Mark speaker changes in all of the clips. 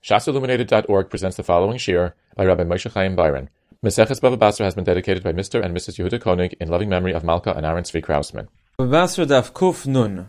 Speaker 1: ShasIlluminated.org presents the following shir by Rabbi Moshe Chaim Byron. Maseches Bava Basra has been dedicated by Mr. and Mrs. Yehuda Koenig in loving memory of Malka and Aaron Tzvi Krausman.
Speaker 2: Bava Basra Daf Kuf Nun.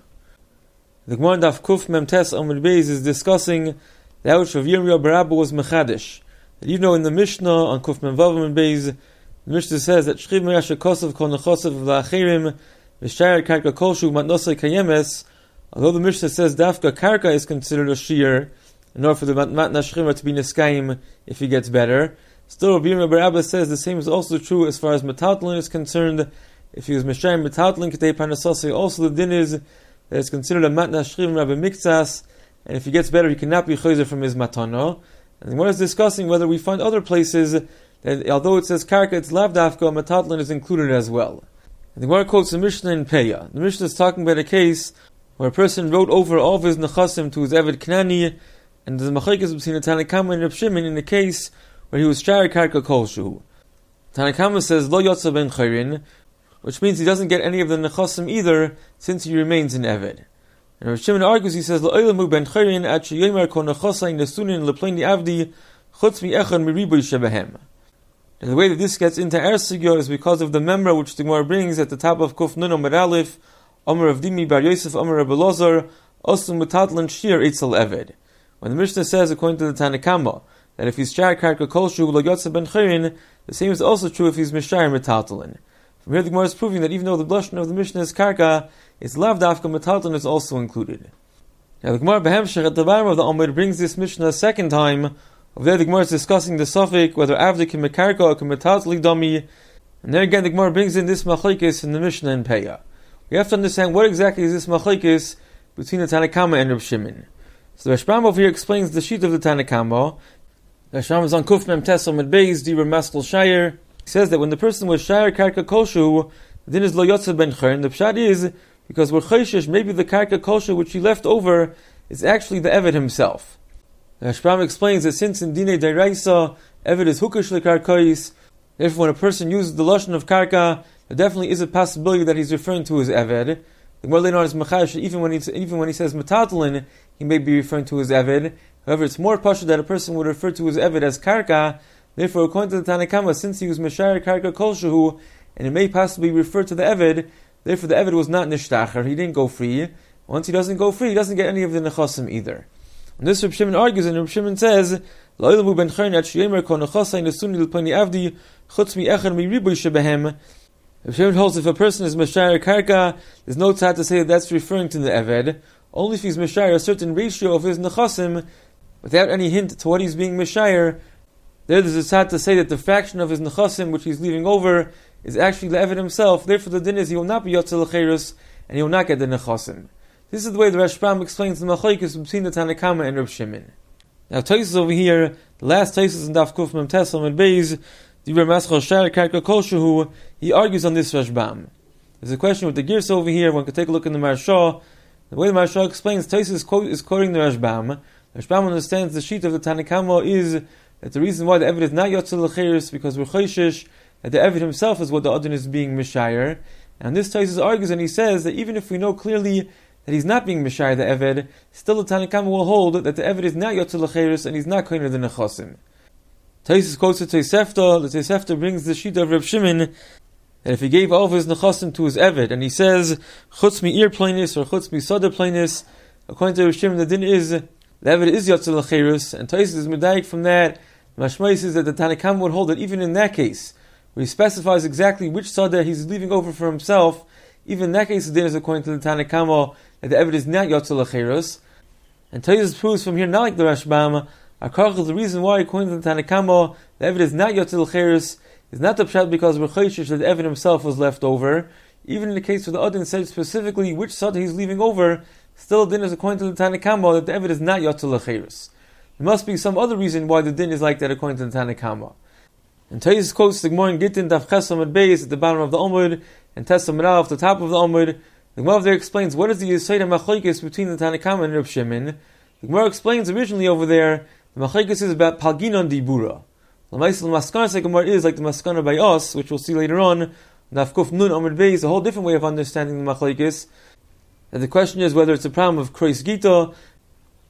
Speaker 2: The Gemara Daf Kuf Memtes Amud Beis is discussing the ouch of Yirmiyah Barabba was Mechadish. That even though in the Mishnah on Kuf Memvav Amud Beis, the Mishnah says that Shchiv Meyashe Kosav Kol Nechosav V'Achirim V'Shayar Karka Kolshu Matnosei Kayemes. Although the Mishnah says Dafka Karka is considered a shir, in order for the Matna Shchimah to be Niskayim if he gets better. Still, Rabbi Yirmiyah Barabba says the same is also true as far as Metaltlin is concerned. If he was Meshayim Metaltlin K'tei Parnasosei, also the din is that it's considered a Matna Shchim Rabbi Miktsas, and if he gets better, he cannot be Chayzer from his Matano. And the Gemara is discussing whether we find other places that, although it says Karka, it's Lavdafka, Metaltlin is included as well. And the Gemara quotes the Mishnah in Peah. The Mishnah is talking about a case where a person wrote over all of his Nechasim to his Eved Knani, and there's a machlekes between the Tanakama and Reb Shimon in the case where he was shayar karka kolshu. Tanakama says lo yotza ben chayrin, which means he doesn't get any of the nechasim either, since he remains in Eved. And Reb Shimon argues, he says lo oilemu ben chayrin at sheyomer kol nechasai nesunin lepleini avdi chutz mi echad miriboy shebehem. And the way that this gets into our sugya is because of the memra which the Gemara brings at the top of Kuf Nun Amar Aleph, Amar of Dimi bar Yosef Amar Rabbi Elazar Osum metatlan shir eitzel Eved. When the Mishnah says, according to the Tanakama, that if he's shayar karka kolshu lo yotza ben chayrin, the same is also true if he's mishayar metaltalin. From here, the Gemara is proving that even though the blushon of the Mishnah is karka, its lavdafka metaltalin is also included. Now, the Gemara Behemshech at the bottom of the Amud brings this Mishnah a second time. Over there, the Gemara is discussing the suffix whether avdi can mekarka or can metaltali dami. And there again, the Gemara brings in this machlekes in the Mishnah in Peah. We have to understand what exactly is this machlekes between the Tanakama and Reb Shimon. So the Rashbam over here explains the sheet of the Tanakama. The Rashbam is on Kuf Mem Tesel Med Beis Dibur Maskul Shayir. He says that when the person was Shayir Karka Kolshu, the din is Lo Yotze Ben Chayrin. The pshat is because we're Chayshish, maybe the Karka Kolshu which he left over is actually the Eved himself. The Rashbam explains that since in Dinei Deraisa Eved is Hukish LeKarkais, therefore when a person uses the lashon of Karka, there definitely is a possibility that he's referring to his Eved. The Gemara later on is Mechayish, even when he says Metaltalin, he may be referring to his Eved. However, it's more pashut that a person would refer to his Eved as Karka. Therefore, according to the Tanakama, since he was Meshayar Karka Kolshu, and it may possibly refer to the Eved, therefore the Eved was not Nishtacher, he didn't go free. Once he doesn't go free, he doesn't get any of the Nechasim either. And this Reb Shimon argues, and Reb Shimon says, Lo'ilemu ben chayrin at sheyemer kol nechasai nesuni l'pani avdi chutz mi echad mi riboy shebehem. Reb Shimon holds if a person is Meshayar Karka, there's no tzad to say that that's referring to the Eved. Only if he's Meshayar a certain ratio of his Nechasim, without any hint to what he's being Meshayar, there's a tzad to say that the fraction of his Nechasim which he's leaving over is actually the Eved himself. Therefore the din is he will not be Yotze L'Cheirus, and he will not get the Nechasim. This is the way the Rashbam explains the machlekes between the Tanakama and Reb Shimon. Now Taisus over here, the last Taisus in Daf Kuf Mem Tesel Med Beis, Dibur Maskul Shayir Karka Kolshu, he argues on this Rashbam. There's a question with the Girsa over here. One could take a look in the Maharsha. The way the Maharsha explains, Taisus is quoting the Rashbam. The Rashbam understands the sheet of the Tanakama is that the reason why the Eved is not Yotze L'Cheirus because we're Chayshish, that the Eved himself is what the Adon is being Mishayar. And this Taisus argues and he says that even if we know clearly that he's not being Mishayar the Eved, still the Tanakama will hold that the Eved is not Yotze L'Cheirus and he's not Koiner the Nechasim. Taisus quotes the Tosefta. The Tosefta brings the sheet of Reb Shimon that if he gave all of his Nechasim to his Eved, and he says, Chutz mi ir plainis, or Chutz mi soda plainis, according to Reb Shimon, the din is, the Eved is Yotze L'Cheirus, and Taisus is medayik from that. Mashmai says that the Tanakam would hold that even in that case, where he specifies exactly which soda he's leaving over for himself, even in that case, the din is according to the Tanakama, that the Eved is not Yotze L'Cheirus. And Taisus proves from here, not like the Rashbam, the reason why, according to the Tanakama, the Eved is not Yotze L'Cheirus is not the pshat because we're chayshish that the Eved himself was left over. Even in the case where the Adin said specifically which sada he's leaving over, still the din is according to the Tanakama that the Eved is not Yotze L'Cheirus. There must be some other reason why the din is like that according to the Tanakama. And Taisus quotes the Gemara in Gittin Daf Ches Amud Beis at the bottom of the Amud and Tesel Merah at the top of the Amud. The Gemara there explains what is the Yisayid HaMachlekes between the Tanakama and Reb Shimon. The Gemara explains originally over there the Machlekes is about Palginon Dibura. The Maskana Gemara is like the Maskana by us, which we'll see later on. Daf Kuf Nun Amud Beis, a whole different way of understanding the Machlekes. And the question is whether it's a problem of Krois Gita,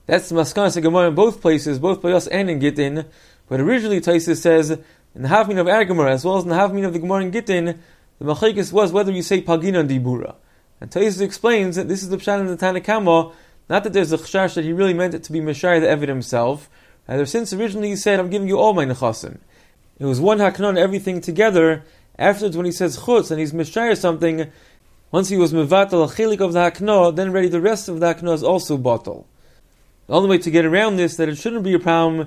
Speaker 2: That's the Maskanas Gemara in both places, both by us and in Gittin. But originally Taisus says, in the Havmin of our Gemara, as well as in the Havmin of the Gemara in Gittin, the Machlekes was whether you say Paginan Dibura. And Taisus explains that this is the Pshat in the Tanakama, not that there's a Chashash that he really meant it to be Meshai the Eved himself, rather since originally he said, I'm giving you all my Nechasim. It was one Haknon, everything together. Afterwards when he says Chutz and he's Meshai or something, once he was Mevatel a Chelik of the Hakno, then ready the rest of the Hakno is also Batal. The only way to get around this, that it shouldn't be a problem,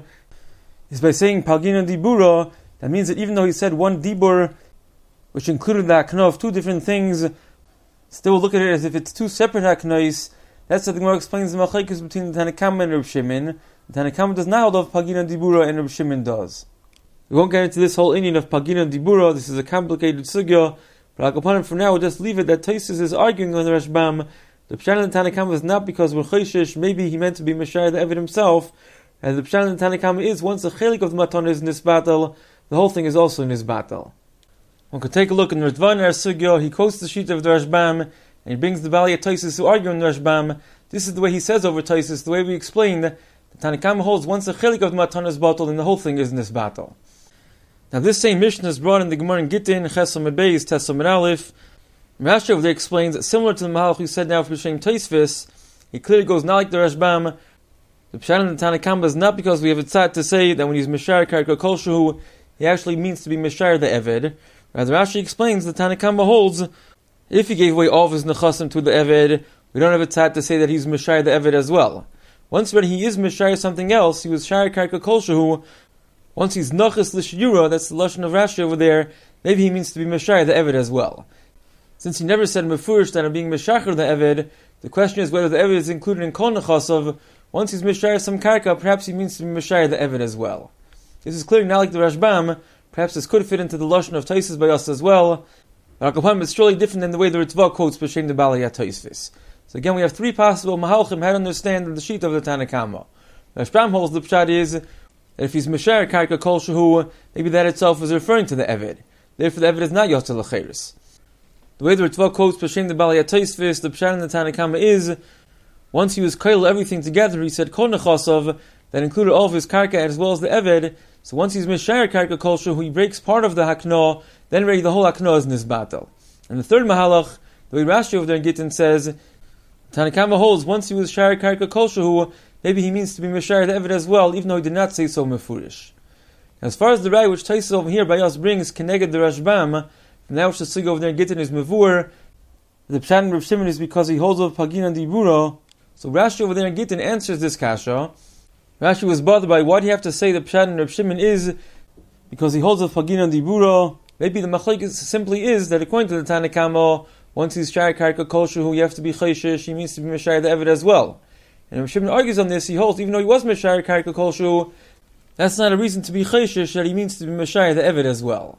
Speaker 2: is by saying Paginan Dibura. That means that even though he said one Dibur, which included the Hakno of two different things, still we'll look at it as if it's two separate Haknois. That's what the Gemara explains the Machlekes between the Tanakama and Reb Shimon. The Tanakama does not hold of Paginan Dibura and Reb Shimon does. We won't get into this whole Indian of Paginan Dibura. This is a complicated sugya, but Al for now we'll just leave it that Taisus is arguing on the Rashbam. The Pshat in the Tanakama is not because we're Chayshish, maybe he meant to be Meshai the Eved himself, and the Pshat in the Tanakama is once the Chelik of the Matan is Nisbatal, the whole thing is also Nisbatal. One could take a look in the Ritvan Sugya. He quotes the sheet of the Rashbam, and he brings the Baliyat Taisus who argue in the Rashbam. This is the way he says over Taisus, the way we explained. The Tanakama holds once the Chelik of the Matan is Batal, and the whole thing is Nisbatal. Now this same Mishnah is brought in the Gemara in Gittin, Chesom Beis, Tesom Aleph. Rashi over there explains that similar to the Mahalach we said now for Shem Taisvis, he clearly goes not like the Rashbam. The Pshat in the Tanakama is not because we have a tzad to say that when he's Meshar Karka Kolshu, he actually means to be Meshar the Eved. Rather, Rashi explains the Tanakama holds, if he gave away all of his Nechasim to the Eved, we don't have a tzad to say that he's Meshar the Eved as well. Once when he is Meshar something else, he was Shar Karka Kolshu. Once he's Nachas Lishyura, that's the Lashon of Rashi over there, maybe he means to be Meshar the Eved as well. Since he never said Mefurish that I'm being Meshachar the Eved, the question is whether the Eved is included in Kol Nechasav. Once he's Meshar some Karka, perhaps he means to be Meshar the Eved as well. This is clearly not like the Rashbam. Perhaps this could fit into the Lashon of Taisus by us as well. But it's surely different than the way the Ritva quotes B'Shem the Baliyat Taisvis. So again, we have three possible Mahalchim how to understand the sheet of the Tanakama. The Rashbam holds the Pshat is that if he's Meshar Karka Kol Shehu, maybe that itself is referring to the Eved. Therefore the Eved is not Yotzei L'Cheres. The way the Ritva quotes B'Shem the Baliyat Taisvis, the Pshat in the Tanakama is, once he was Kail everything together, he said Kol Nechasav, that included all of his Karka as well as the Eved. So once he's Meshar Karka Kol Shehu, he breaks part of the Hakno, then ready the whole Hakno is Nisbatal. And the third Mahalach, the way Rashi over there in Gittin says, Tanakama holds, once he was Shar Karka Kol Shehu, maybe he means to be Meshar the Eved as well, even though he did not say so Mefurish. As far as the Rai which Taisus over here by us brings, Keneged the Rashbam, from that which the Sig over there in Gittin is Mevur, the Pshat in Reb Shimon is because he holds of Paginan Dibura. So Rashi over there in Gittin answers this kasha. Rashi was bothered by why do you have to say the Pshat in Reb Shimon is because he holds of Paginan Dibura. Maybe the Machlekes simply is that according to the Tanakama, once he's Shar Karka Kol Shehu, you have to be Chayshish, he means to be Meshar the Eved as well. And Reb Shimon argues on this, he holds, even though he was Meshar Karka Kol Shehu, that's not a reason to be Chayshish, that he means to be Meshar the Eved as well.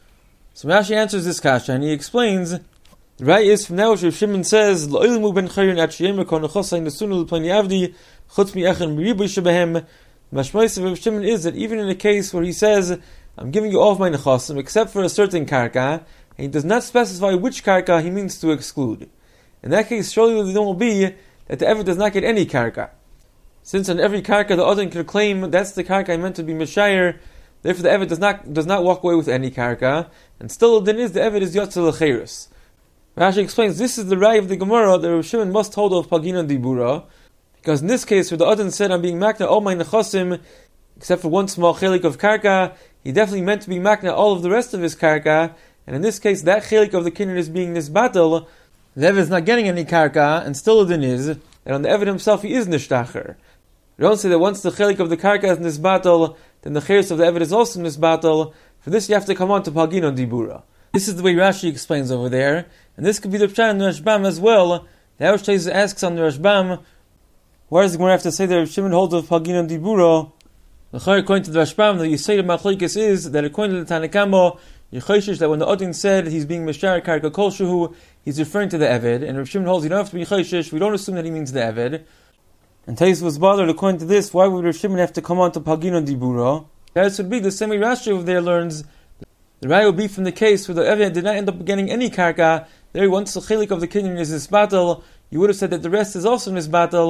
Speaker 2: So Rashi answers this kasha, and he explains, the right is from now which Reb Shimon says, L'oilimu ben chayrin at sheyemer kon nechosayin nesunu l'plani avdi, chutz mi echen miribu shebehem. The mashmois of Reb Shimon is that even in a case where he says, I'm giving you all of my nechosim, except for a certain karka, and he does not specify which karka he means to exclude. In that case, surely the norm will be that the Eved does not get any karka. Since on every karka the Adon can claim, that's the karka I meant to be Meshayir, therefore the Eved does not walk away with any karka, and still then is the Eved is Yotzei L'Cheres. Rashi explains, this is the Rai of the Gemara that Reb Shimon must hold of Paginan Dibura, because in this case where the Adon said, I'm being makna all my nechosim, except for one small chelik of karka, he definitely meant to be makna all of the rest of his karka, and in this case that chelik of the kinyan is being nisbatel, the Eved is not getting any karka, and still then is, and on the Eved himself he is nishtacher. We don't say that once the chelik of the karka is nisbatel, then the cheres of the Eved is also nisbatel. For this you have to come on to Paginan Dibura. This is the way Rashi explains over there, and this could be the Pshat in the Rashbam as well. The Arush Taisus asks on the Rashbam, why does the Gemara have to say that Reb Shimon holds of Paginan Dibura? According to the Rashbam, the Yisayid of Machlekes is that according to the Tanakama, Yechoshish that when the Adin said he's being Meshar Karka Kol Shehu, he's referring to the Eved, and Reb Shimon holds you don't have to be Yechoshish, we don't assume that he means the Eved. And Taisus was bothered according to this, why would Reb Shimon have to come on to Paginan Dibura? That would be the same way Rashi over there learns. The Rai will be from the case where the Eved did not end up getting any karka. There, once the chelik of the kinyan is nisbatel, you would have said that the rest is also nisbatel.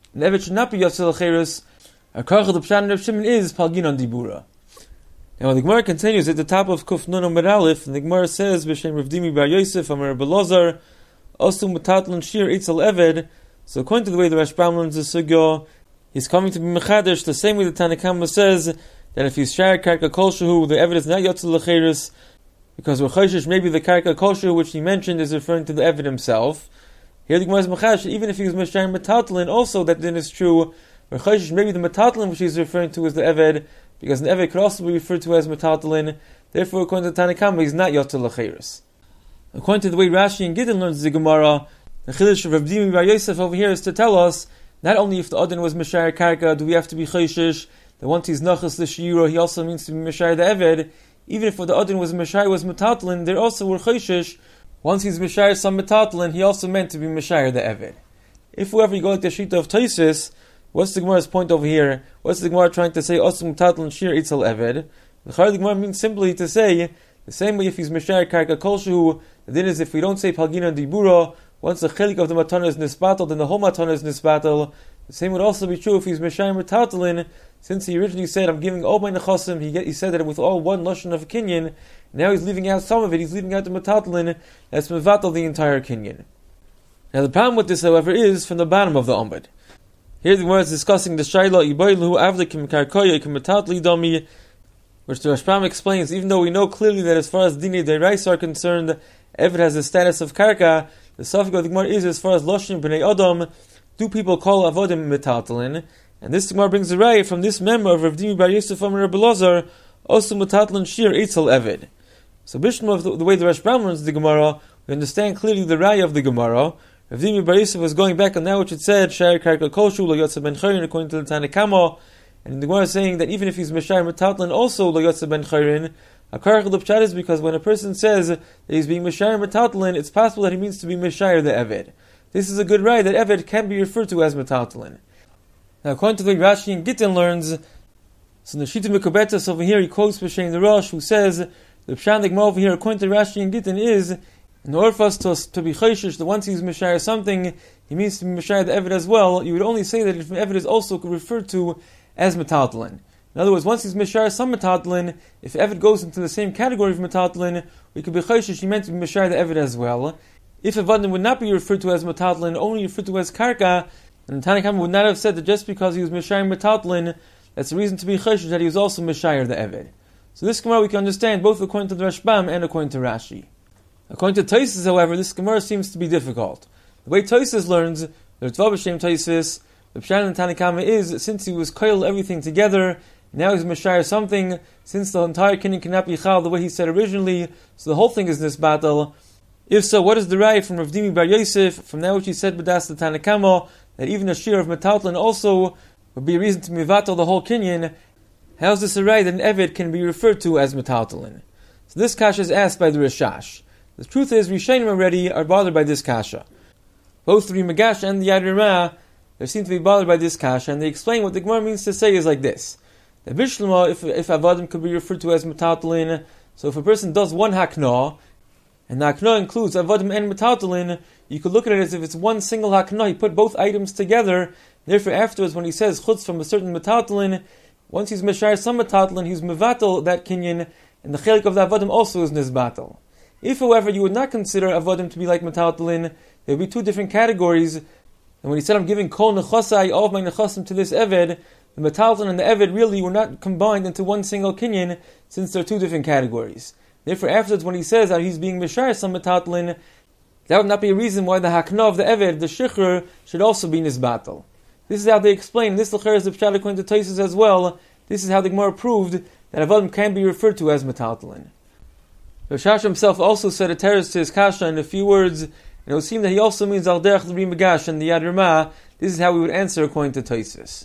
Speaker 2: an Eved should not be Yotze L'Cheres. A Karach the Pshat and Reb Shimon is Palginon Dibura. Now, when the Gemara continues at the top of Kuf Nun Amud Aleph, and the Gemara says, B'Shem Rav Dimi Bar Yosef, Amar Rabbi Elazar, Osum Metatlan Shir Eitzel Eved. So according to the way the Rashbam learns the Sugya, he's coming to be Mechadesh the same way the Tanakama says that if he's Shar Karka Kolshahu, the Eved is not Yotze L'Cheres, because we're Choshesh, maybe the Karka Kolshahu which he mentioned is referring to the Eved himself. Here the Gemara is Mechadesh, even if he was Meshar Metatlan, also that then is true. We're Choshesh, maybe the Metatlan which he's referring to is the Eved, because an Eved could also be referred to as Metatlan. Therefore, according to the Tanakama, he's not Yotze L'Cheres. According to the way Rashi and Gidon learns the Gemara, the Chiddush of Rav Dimi Bar Yosef over here is to tell us, not only if the Adon was Meshar Karka, do we have to be Choshesh, that once he's Nachas L'Shiyura, he also means to be Meshar the Eved. Even if what the Adon was Meshar was Metatlan, there also were Choshesh. Once he's Meshar some Metatlan, he also meant to be Meshar the Eved. If whoever you go like the Shita of Taisis, what's the Gemara's point over here? What's the Gemara trying to say? Osum Metatlan Shir Eitzel Eved. The Gemara means simply to say, the same way if he's Meshar Karka Kolshu, the din is if we don't say Palgina Dibura, once the chelik of the matana is nisbatal, then the whole matana is nisbatal. The same would also be true if he's Meshar Metatlan, since he originally said, I'm giving all my nechasim, he said that with all one lashon of kinyan, now he's leaving out some of it, he's leaving out the Metatlan, that's mevatal the entire kinyan. Now the problem with this, however, is from the bottom of the Amud. Here the Gemara is discussing the Shaila Ibaylu Avlikim Karkoya Kim Metatli Domi, which the Rashbam explains, even though we know clearly that as far as Dinei Derais are concerned, Eved has the status of Karka, the Safik of the Gemara is as far as Loshim B'nei Adam, do people call Avodim Metatlan? And this Gemara brings a raya from this member of Rav Dimi Bar Yosef Amar Rabbi Elazar, Osum Metatlan Shir Eitzel Eved. So Bishlam of the way the Rashbam learns the Gemara, we understand clearly the raya of the Gemara. Rav Dimi Bar Yosef was going back on that which it said, Shar Karka Kolshu Lo Yotze Ben Chayrin, according to the Tanakama, and the Gemara is saying that even if he's Meshar Metatlan also Lo Yotze Ben Chayrin, a Karach the Pshat is because when a person says that he's being Meshar Metatlan, it's possible that he means to be Meshar the Eved. This is a good right that Eved can be referred to as Metatlan. Now, according to the way Rashi and Gittin learns, so in the Shita Mekubetas over here, he quotes B'Shem the Rosh, who says, the Pshat the Gemara over here, according to Rashi and Gittin, is, in order for us to be Choshesh, that once he's Meshar something, he means to be Meshar the Eved as well, you would only say that if Eved is also referred to as Metatlan. In other words, once he's Meshar some Metatlan, if Eved goes into the same category of Metatlan, we could be Choshesh, he meant to be Meshar the Eved as well. If Evadim would not be referred to as Metatlan, only referred to as Karka, then the Tanakama would not have said that just because he was Meshar Metatlan, that's the reason to be Choshesh, that he was also Meshar the Eved. So this Gemara we can understand both according to the Rashbam and according to Rashi. According to Tosfos, however, this Gemara seems to be difficult. The way Tosfos learns, the Ritva B'Shem Tosfos, the Pshat in the Tanakama is, since he was koil everything together, now he's Meshar something, since the entire kinyan cannot be chal the way he said originally, so the whole thing is nisbatal. If so, what is the raya from Rav Dimi Bar Yosef, from that which he said b'das the Tanakama, that even a shir of Metatlan also would be a reason to mivatal the whole kinyan? How is this a raya that an Eved can be referred to as Metatlan? So this kasha is asked by the Rishash. The truth is, Rishonim already are bothered by this kasha. Both the Rimagash and the Yad Ramah, they seem to be bothered by this kasha, and they explain what the Gemara means to say is like this. The Bishlama, if Avadim could be referred to as Metatlan, so if a person does one hakna, and the hakna includes Avadim and Metatlan, you could look at it as if it's one single hakna, he put both items together, therefore afterwards when he says chutz from a certain Metatlan, once he's Meshar some Metatlan, he's Mevatel that kinyan, and the chelik of the Avadim also is Nizbatel. If, however, you would not consider Avadim to be like Metatlan, there would be two different categories, and when he said, I'm giving kol nechasai, all of my nechasim to this Eved, the Metatlan and the Eved really were not combined into one single kinyan, since they're two different categories. Therefore, afterwards, when he says that he's being Meshar some Metatlan, that would not be a reason why the Hakna of the Eved, the Shichr, should also be Nizbatel. This is how they explain, this l'cher is the Pshat according to Tosfos as well, this is how the Gemara proved that Avadim can be referred to as Metatlan. Rishash himself also said a teres to his kasha in a few words, and it would seem that he also means al derech l'rimagash and the Yad Ramah. This is how we would answer according to Tosfos.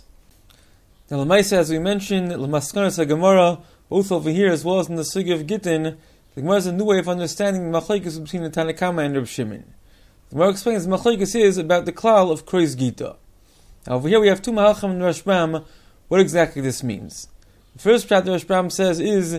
Speaker 2: Now, l'maisa, as we mentioned, l'maskanas ha-Gemara, both over here as well as in the Sugya of Gittin, the Gemara is a new way of understanding the machlokes between the Tanakama and Reb Shimon. The Gemara explains the machlokes is about the klal of Krois Gita. Now, over here we have two Mahalchim and Rashbam, what exactly this means. The first pshat the Rashbam says is,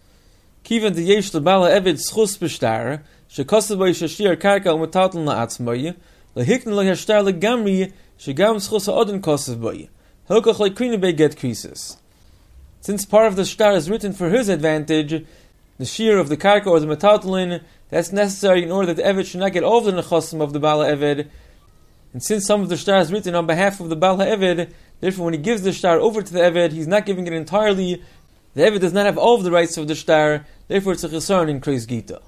Speaker 2: Kivan de yesh lebala Eved schus b'shtar, shekosav b'y shashir karka u'metatlan la'atzmai, lehikn lehashtar legamri, shegam schus ha'odin kosev boy. Hilkach like krina bei get krisis. Since part of the shtar is written for his advantage, the shear of the karka or the metatlin, that's necessary in order that the Eved should not get all of the nechasim of the Baal HaEved. And since some of the shtar is written on behalf of the Baal HaEved, therefore when he gives the shtar over to the Eved, he's not giving it entirely. The Eved does not have all of the rights of the shtar, therefore it's a chesron in Kreis Gita.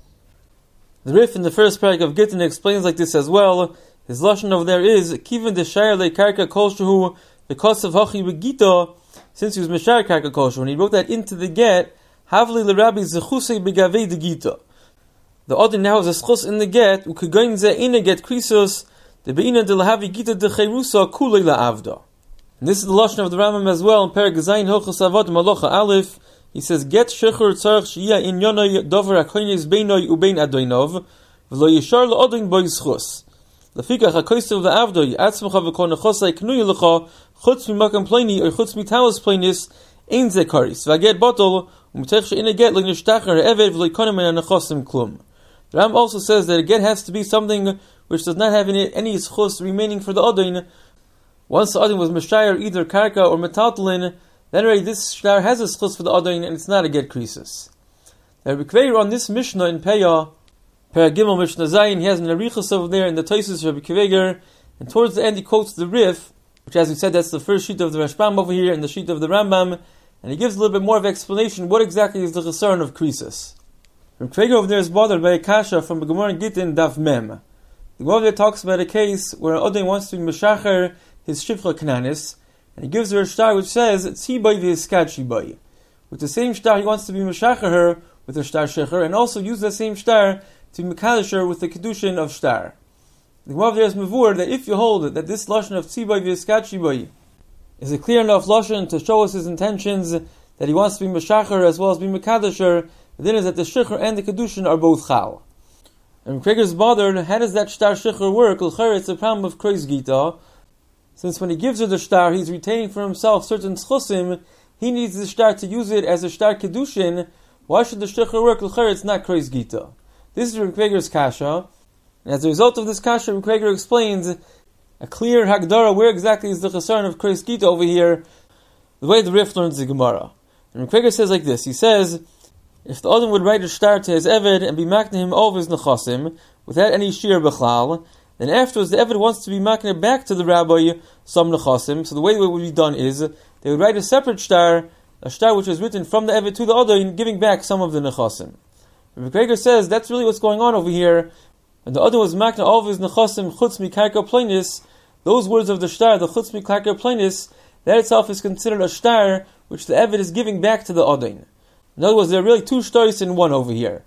Speaker 2: The Rif in the first parak of Gittin explains like this as well. His lashon over there is, Kiven de shayar le karka kolshehu v'kosav hachi begita, since he was meshayar karka kolshehu, when he wrote that into the get, havli l'rabbi zechusei begavei de gita. The other now has a schus in the get, ukegoin ze ina get krisos, the beina de lahavi gita de chayrusa kulei la'avda. And this is the lashon of the Rambam as well in Perek Zayin Hilchos Avot Malacha Aleph. He says, "Get shechur tzarich shiyah in yonay dover hakoynes beinoy ubein adoinov v'lo yishar la'odoin boi schus. Lefikach hakoysev la'avdoi atzmecha v'kon nechosai knuy lecha chutz mimakam pleni or chutz mitalas plenis ein ze karis v'aget botol u'mutech she'ina get lo nishtachar ha'eved v'lo yikonim en nechosim klum." The Ram also says that a get has to be something which does not have any schus remaining for the odoin. Once the odoin was meshayar either karka or metatlin, then already this shtar has a schus for the odoin and it's not a get krisis. Now Rabbi Kveir on this Mishnah in Peah Gimel Mishnah Zayin, he has an arichos over there in the Tosis of Rabbi Kveir, and towards the end he quotes the Rif, which as we said that's the first sheet of the Rashbam over here and the sheet of the Rambam, and he gives a little bit more of explanation what exactly is the chesron of krisis. Rabbi Kveir over there is bothered by a kasha from the Gemara in Gittin Daf Mem. The Gemara there talks about a case where an odoin wants to be meshacher his shifcha knanis, and he gives her a shtar which says tzibay v'hiskat shibay. With the same shtar he wants to be meshacher her with her shtar shecher, and also use that same shtar to mekadosh her with the kedushin of shtar. The Gemara there is mavur that if you hold that this lashon of tzibay v'hiskat shibay is a clear enough lashon to show us his intentions that he wants to be meshacher as well as be mekadosh her, then is that the shecher and the kedushin are both chal. And Kreger is bothered, how does that shtar shecher work? L'chayr, it's a problem of Kreis Gita. Since when he gives her the shtar, he's retaining for himself certain schusim, he needs the shtar to use it as a shtar kedushin. Why should the shecher work? L'chayr, it's not Kreis Gita. This is Rabbi Kreger's kasha. And as a result of this kasha, Rabbi Kreger explains a clear hagdara where exactly is the chesron of Kreis Gita over here, the way the Rif learns the Gemara. And Rabbi Kreger says like this, he says, if the Adam would write a shtar to his Eved and be makna him all of his nechasim, without any shir b'chlal, then afterwards the Eved wants to be makna back to the rabbi some nechasim, so the way it would be done is, they would write a separate shtar, a shtar which was written from the Eved to the Adam, giving back some of the nechasim. Rabbi Kreger says that's really what's going on over here. When the Adam was makna all of his nechasim chutz mikarka plainis, those words of the shtar, the chutz mikarka plainis, that itself is considered a shtar which the Eved is giving back to the Adam. In other words, there are really two shtaris in one over here.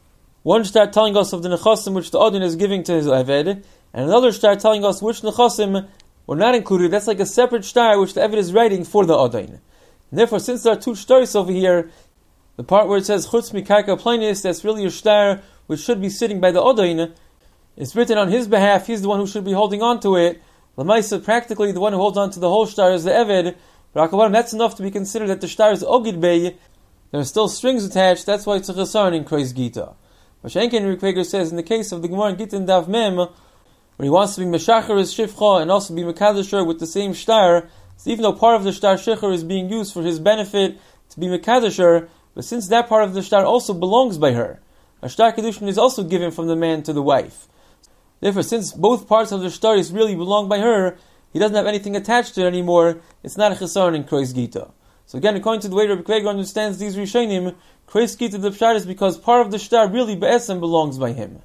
Speaker 2: One shtar telling us of the nechasim which the Adin is giving to his Eved, and another shtar telling us which nechasim were not included. That's like a separate shtar which the Eved is writing for the Adin. And therefore, since there are two shtaris over here, the part where it says chutz mikarka plainis, that's really a shtar which should be sitting by the Adin. It's written on his behalf. He's the one who should be holding on to it. Lamaisa, practically the one who holds on to the whole shtar is the Eved. But that's enough to be considered that the shtar is ogid bey. There are still strings attached, that's why it's a chesron in Kreis Gita. Mashenkin Rikweger says in the case of the Gemara in Gittin Daf Mem, where he wants to be meshacher his shifcha and also be mekadosher with the same shtar, so even though part of the shtar shecher is being used for his benefit to be mekadosher, but since that part of the shtar also belongs by her, a shtar kedushin is also given from the man to the wife. Therefore, since both parts of the shtar is really belong by her, he doesn't have anything attached to it anymore, it's not a chesron in Kreis Gita. So again, according to the way Rabbi Kreger understands these Rishonim, Kreis Gita the pshat is because part of the shtar really be'esem belongs by him.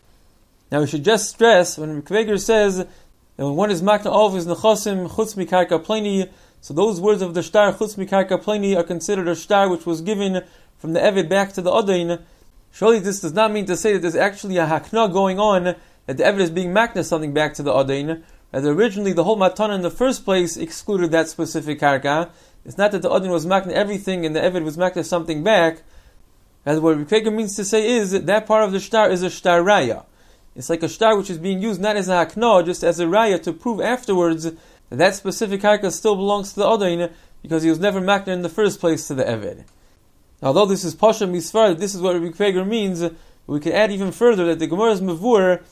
Speaker 2: Now we should just stress, when Rabbi Kreger says that when one is makna all of his nechasim chutz mikarka pleni, so those words of the shtar chutz mikarka pleni are considered a shtar which was given from the Eved back to the Adin. Surely this does not mean to say that there's actually a hakna going on, that the Eved is being makna something back to the Adin. Rather, originally the whole matana in the first place excluded that specific karka. It's not that the Adin was makna everything and the Eved was makna something back. Rather, what Rabbi Kreger means to say is that part of the shtar is a shtar raya. It's like a shtar which is being used not as a hakna, just as a raya to prove afterwards that that specific karka still belongs to the Adin because he was never makna in the first place to the Eved. Although this is Pasha Misvar, this is what Rabbi Kreger means, we can add even further that the Gemara's Mavur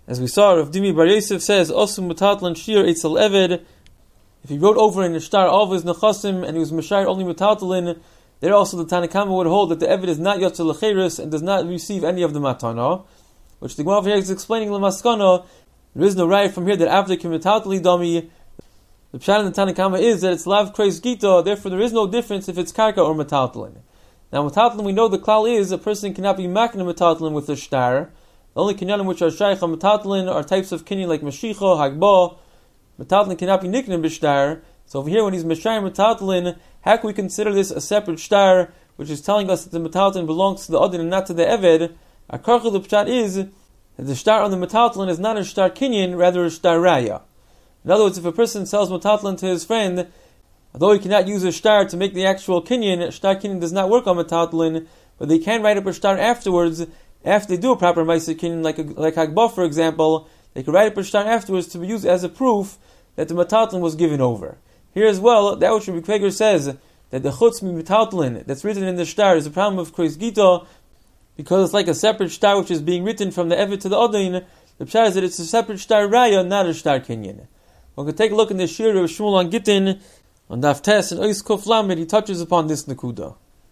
Speaker 2: As we saw, Rav Dimi Bar Yosef says, Osum Metatlan Shir Eitzel Eved. If he wrote over in the Shtar of his Nechasim and he was Meshayr only Metatlin, there also the Tanakama would hold that the Eved is not Yotze Lecheres and does not receive any of the Matana, which the Gemara over here is explaining Lamaskana. There is no right from here that after Kimetatli Dami, the Pshat in the Tanakama is that it's Lav Kreis Gita, therefore there is no difference if it's Karka or Metatlin. Now Metatlin, we know the klal is a person cannot be makna Metatlin with the Shtar. The only kinyanim which are shaykh Metatlin are types of kinyan like Mashicha, Hagbah. Metatlin cannot be nikna b'shtar. So over here, when he's Meshayr Metatlin, how can we consider this a separate shtar, which is telling us that the Metatlin belongs to the Adin and not to the Eved? Our karchel the pshat is that the shtar on the Metatlin is not a shtar kinyan, rather a shtar raya. In other words, if a person sells Metatlin to his friend, although he cannot use a shtar to make the actual kinyan, shtar kinyan does not work on Metatlin, but they can write up a shtar afterwards, after they do a proper Maisa kinyan, like Hagbah, for example. They could write up a shtar afterwards to be used as a proof that the Metatlin was given over. Here as well, that which Rabbi Kveger says, that the Chutz mi Metatlin, that's written in the shtar, is a problem of Kreis Gita, because it's like a separate shtar which is being written from the Eved to the Adin. The pshat is that it's a separate shtar raya, not a shtar kinyan. We can take a look in the Shir of Shmuel on Gittin, on Daf Tes and Ois Kuf Lamed, he touches upon this Nakuda.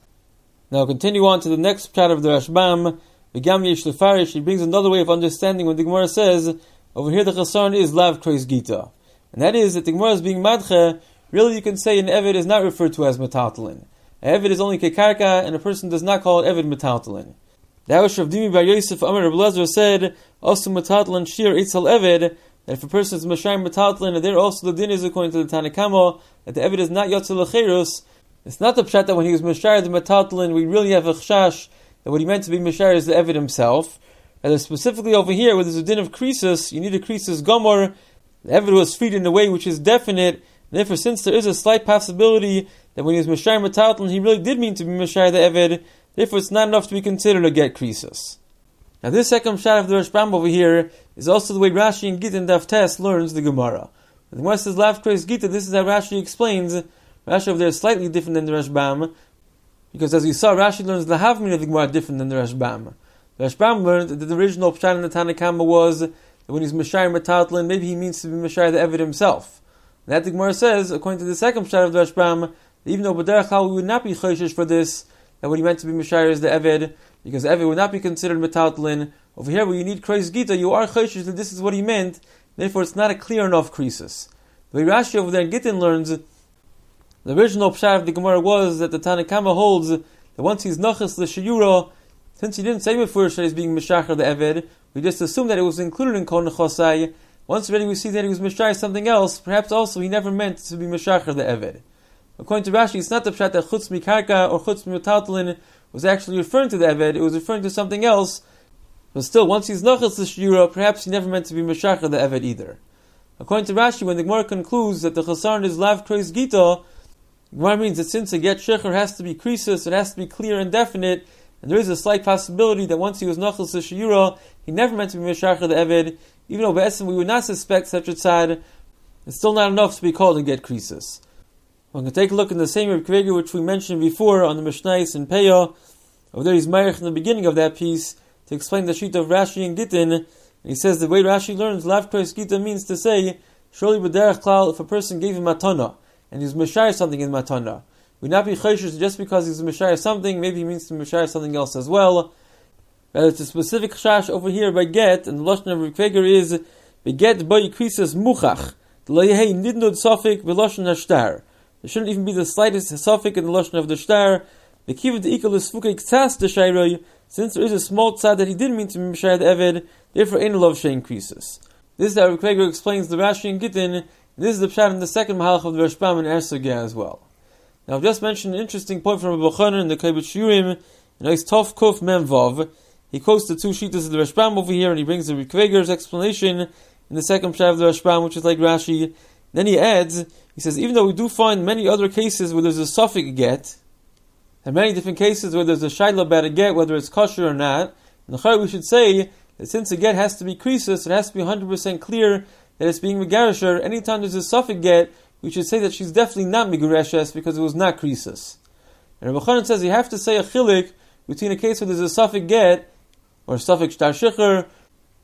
Speaker 2: Now continue on to the next pshat of the Rashbam, V'gam Yesh Lefarish. He brings another way of understanding when the Gemara says, over here the Chasarn is Lav Kreis Gita. And that is that the Gemara is being madcha. Really, you can say an Eved is not referred to as Metatlin. An Eved is only Kekarka, and a person does not call it Eved Metatlin. That was Rav Dimi Bar Yosef Amar Reb Lezer said, also Metatlin Shir Eitzel Eved, that if a person is Meshayr Metatlin, and there also the din is according to the Tanakama, that the Eved is not Yotze Lecherus. It's not the pshat that when he was Meshayr the Metatlin, we really have a chashash that what he meant to be Meshayr is the Eved himself. And specifically over here, where there's a din of krisus, you need a krisus gomor. The Eved was freed in a way which is definite. Therefore, since there is a slight possibility that when he was Meshayr Metatlin, he really did mean to be Meshayr the Eved, therefore it's not enough to be considered a get krisus. Now this second shot of the Rashbam over here is also the way Rashi and Gita and Daf Tes learns the Gemara. The Gemara says Lav Kreis Gita, this is how Rashi explains. Rashi over there is slightly different than the Rashbam, because as we saw, Rashi learns the Havmin of the Gemara different than the Rashbam. The Rashbam learned that the original pshat in the Tanakhama was that when he's Meshayr Metatlin, maybe he means to be Meshayr the Eved himself. And that the Gemara says, according to the second pshat of the Rashbam, that even though B'derech Klal we would not be chayshish for this, that what he meant to be Meshayr is the Eved, because Eved would not be considered Metatlin. Over here, where you need Kreis Gita, you are chayshish that this is what he meant, therefore it's not a clear enough krisus. The way Rashi over there in Gittin learns, the original pshat of the Gemara was that the Tanakhama holds that once he's Nachas L'Shiyura, since he didn't say before that he's being Meshachar the Eved, we just assume that it was included in Kol Nechosai. Once already we see that he was Meshachar something else, perhaps also he never meant to be Meshachar the Eved. According to Rashi, it's not the pshat that Chutz Mikarka or Chutz Metatlin was actually referring to the Eved, it was referring to something else. But still, once he's Nachas L'Shiyura, perhaps he never meant to be Meshachar the Eved either. According to Rashi, when the Gemara concludes that the Chasarn is Lav Kreis Gita, Gemara means that since a get shecher has to be krisus, it has to be clear and definite, and there is a slight possibility that once he was Nachas L'Shiyura, he never meant to be Meshachar the Eved, even though B'esim we would not suspect such a tzad, it's still not enough to be called a get krisus. We're going to take a look in the same Reb Kveger which we mentioned before on the Mishnais and Peah. Over there he's Meirich in the beginning of that piece to explain the sheet of Rashi and Gittin, and he says the way Rashi learns Lav Kreis Gita means to say, surely B'derech Klal, if a person gave him matana, and he's Meshayr something in matana, would not be chayshish just because he's Meshayr something, maybe he means to Meshayr something else as well. Rather, it's a specific chash over here by get, and the lashon of Reb Kveger is beget by krisus muchach, the loyehei nidnud sofik v'lashon hashtar. There shouldn't even be the slightest sofik in the lashon of the shtar. The kiv de ikal is fukei ktsas de shayroy, since there is a small tzad that he didn't mean to be Meshayr the Eved, therefore ain't love shein krisus. This is how Reb Kveger explains the Rashi and Gittin. This is the pshat in the second mahalach of the Rashbam and Ersogya as well. Now I've just mentioned an interesting point from Rabbi Chanan in the Kibbutz Shiurim, in Ois Tov Kuf Mem Vav. He quotes the two shittas of the Rashbam over here, and he brings the Reb Kveger's explanation in the second pshat of the Rashbam, which is like Rashi. Then he adds, he says, even though we do find many other cases where there's a suffix get, and many different cases where there's a shayla about a get, whether it's kosher or not, and we should say that since a get has to be krisus, it has to be 100% clear that it's being megaresher. Anytime there's a suffix get, we should say that she's definitely not megareshes because it was not krisus. And Rabbi Chanan says you have to say a chilik between a case where there's a suffix get, or a suffix shtar shicher,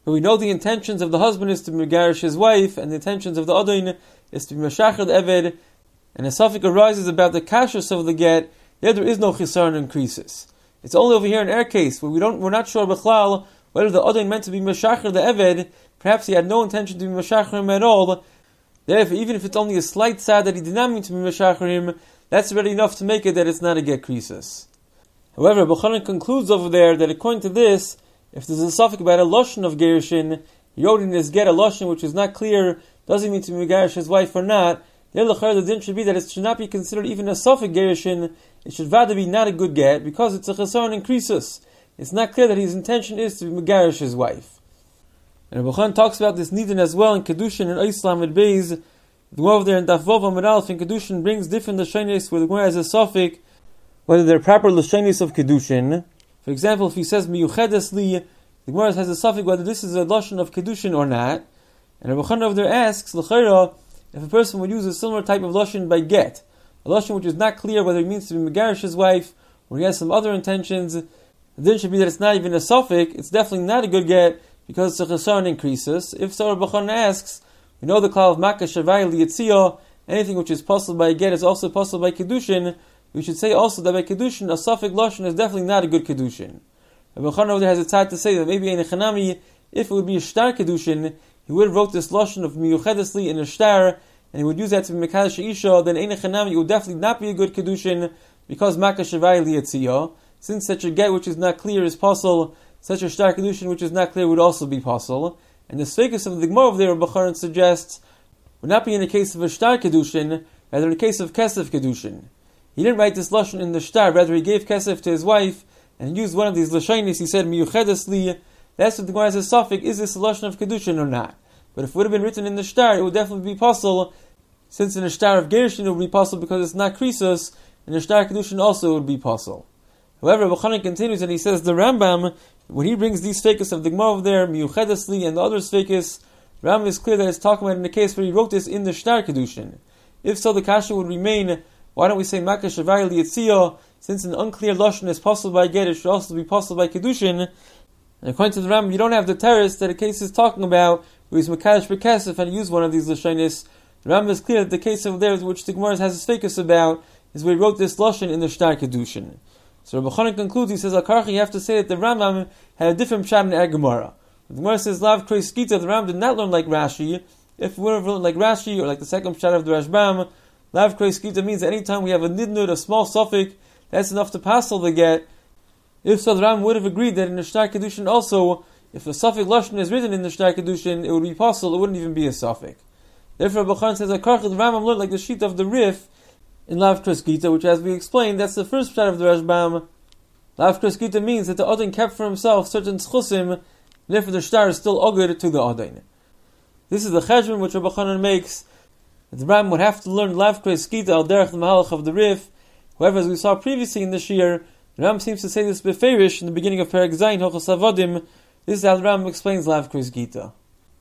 Speaker 2: But we know the intentions of the husband is to megarish his wife, and the intentions of the Adon is to be Meshacher the Eved, and a suffix arises about the kashrus of the get, there is no chisaron increases. It's only over here in our case, where we're not sure b'chlal whether the Adon meant to be Meshacher the Eved, perhaps he had no intention to be Meshacher him at all. Therefore, even if it's only a slight sad that he did not mean to be Meshacher him, that's already enough to make it that it's not a get krisis. However, Buchanan concludes over there that according to this, if there's a suffix about a lashon of gerushin, he wrote in his get a lashon which is not clear, does he mean to be megarish his wife or not, then the din should be that it should not be considered even a suffix gerushin, it should rather be not a good get, because it's a chesaron increases. It's not clear that his intention is to be megarish his wife. And Buchanan talks about this nidin as well in Kedushin and Islam and Beis. The Gemara over there in Daf Vav Amud Aleph in Kedushin brings different lashonis where the Gemara has a suffix, whether they're proper lashonis of Kedushin. For example, if he says miyuchedes li, the Gemara has a suffix whether this is a lashon of Kedushin or not. And Rabbi Chana over there asks, l'chayra, if a person would use a similar type of lashon by get, a lashon which is not clear whether it means to be megarish his wife, or he has some other intentions, the din should be that it's not even a suffix, it's definitely not a good get, because the chesaron increases. If so, Rabbi Chana asks, we know the klal of makkah shavai liyitziyah, anything which is possible by get is also possible by Kedushin. We should say also that by Kedushin, a suffix lashon is definitely not a good Kedushin. Rabbi Chana over there has a tzad to say that maybe in a chanami, if it would be a shtar Kedushin, he would have wrote this lashon of miyuchedesli in a shtar, and he would use that to be mekadosh isha, then in a chanami, it would definitely not be a good Kedushin, because makkah shavai liyitziyah. Since such a get which is not clear is possible, such a shtar Kedushin which is not clear would also be possible. And the sfekus of the Gemara over there, Rabbi Chana suggests, would not be in the case of a shtar Kedushin, rather in the case of kesef Kedushin. He didn't write this lashon in the shtar, rather he gave kesef to his wife, and he used one of these lashonis, he said, miyuchedes li. That's what the Gemara has a suffix, is this a lashon of Kedushin or not? But if it would have been written in the shtar, it would definitely be possible, since in the shtar of gerushin it would be possible because it's not krisos, in the shtar Kedushin also it would be possible. However, Rabbi Chana continues and he says, the Rambam, when he brings these sfekus of the Gemara over there, miyuchedes li, and the other sfekus, Rambam is clear that it's talking about in the case where he wrote this in the shtar Kedushin. If so, the kasha would remain, why don't we say makkah shavai liyitziyah, since an unclear lashon is possible by get, it should also be possible by Kedushin. And according to the Rambam, you don't have the terrace that a case is talking about, where he's mekadosh b'kesef and he used one of these lashonis. The Rambam is clear that the case over there, which the Gemara has a sfekus about, is where he wrote this lashon in the shtar Kedushin. So Rabbi Chana concludes, he says, Al-Karchi, you have to say that the Rambam had a different pshat in our Gemara. The Gemara says, Lav Krei Skita, the Rambam did not learn like Rashi. If we would have learned like Rashi, or like the second pshat of the Rashbam, Lav Krei Skita means that anytime we have a nidnud, a small suffix, that's enough to passel the get. If so, the Rambam would have agreed that in the shtar Kedushin also, if a suffix lashon is written in the shtar Kedushin, it would be possible, it wouldn't even be a suffix. Therefore, Rabbi Chana says, Al-Karchi, the Rambam learned like the sheet of the Rif, in Lav Krei Skita, which as we explained, that's the first pshat of the Rashbam. Lav Krei Skita means that the Adon kept for himself certain schusim, and therefore the shtar is still oged to the Adon. This is the cheshbon which Rabbi Chana makes, that the Rambam would have to learn Lav Krei Skita al derech the mahalach of the Rif. However, as we saw previously in this year, the Rambam seems to say this beferish in the beginning of Perek Zayin, Hilchos Avodim. This is how the Rambam explains Lav Krei Skita.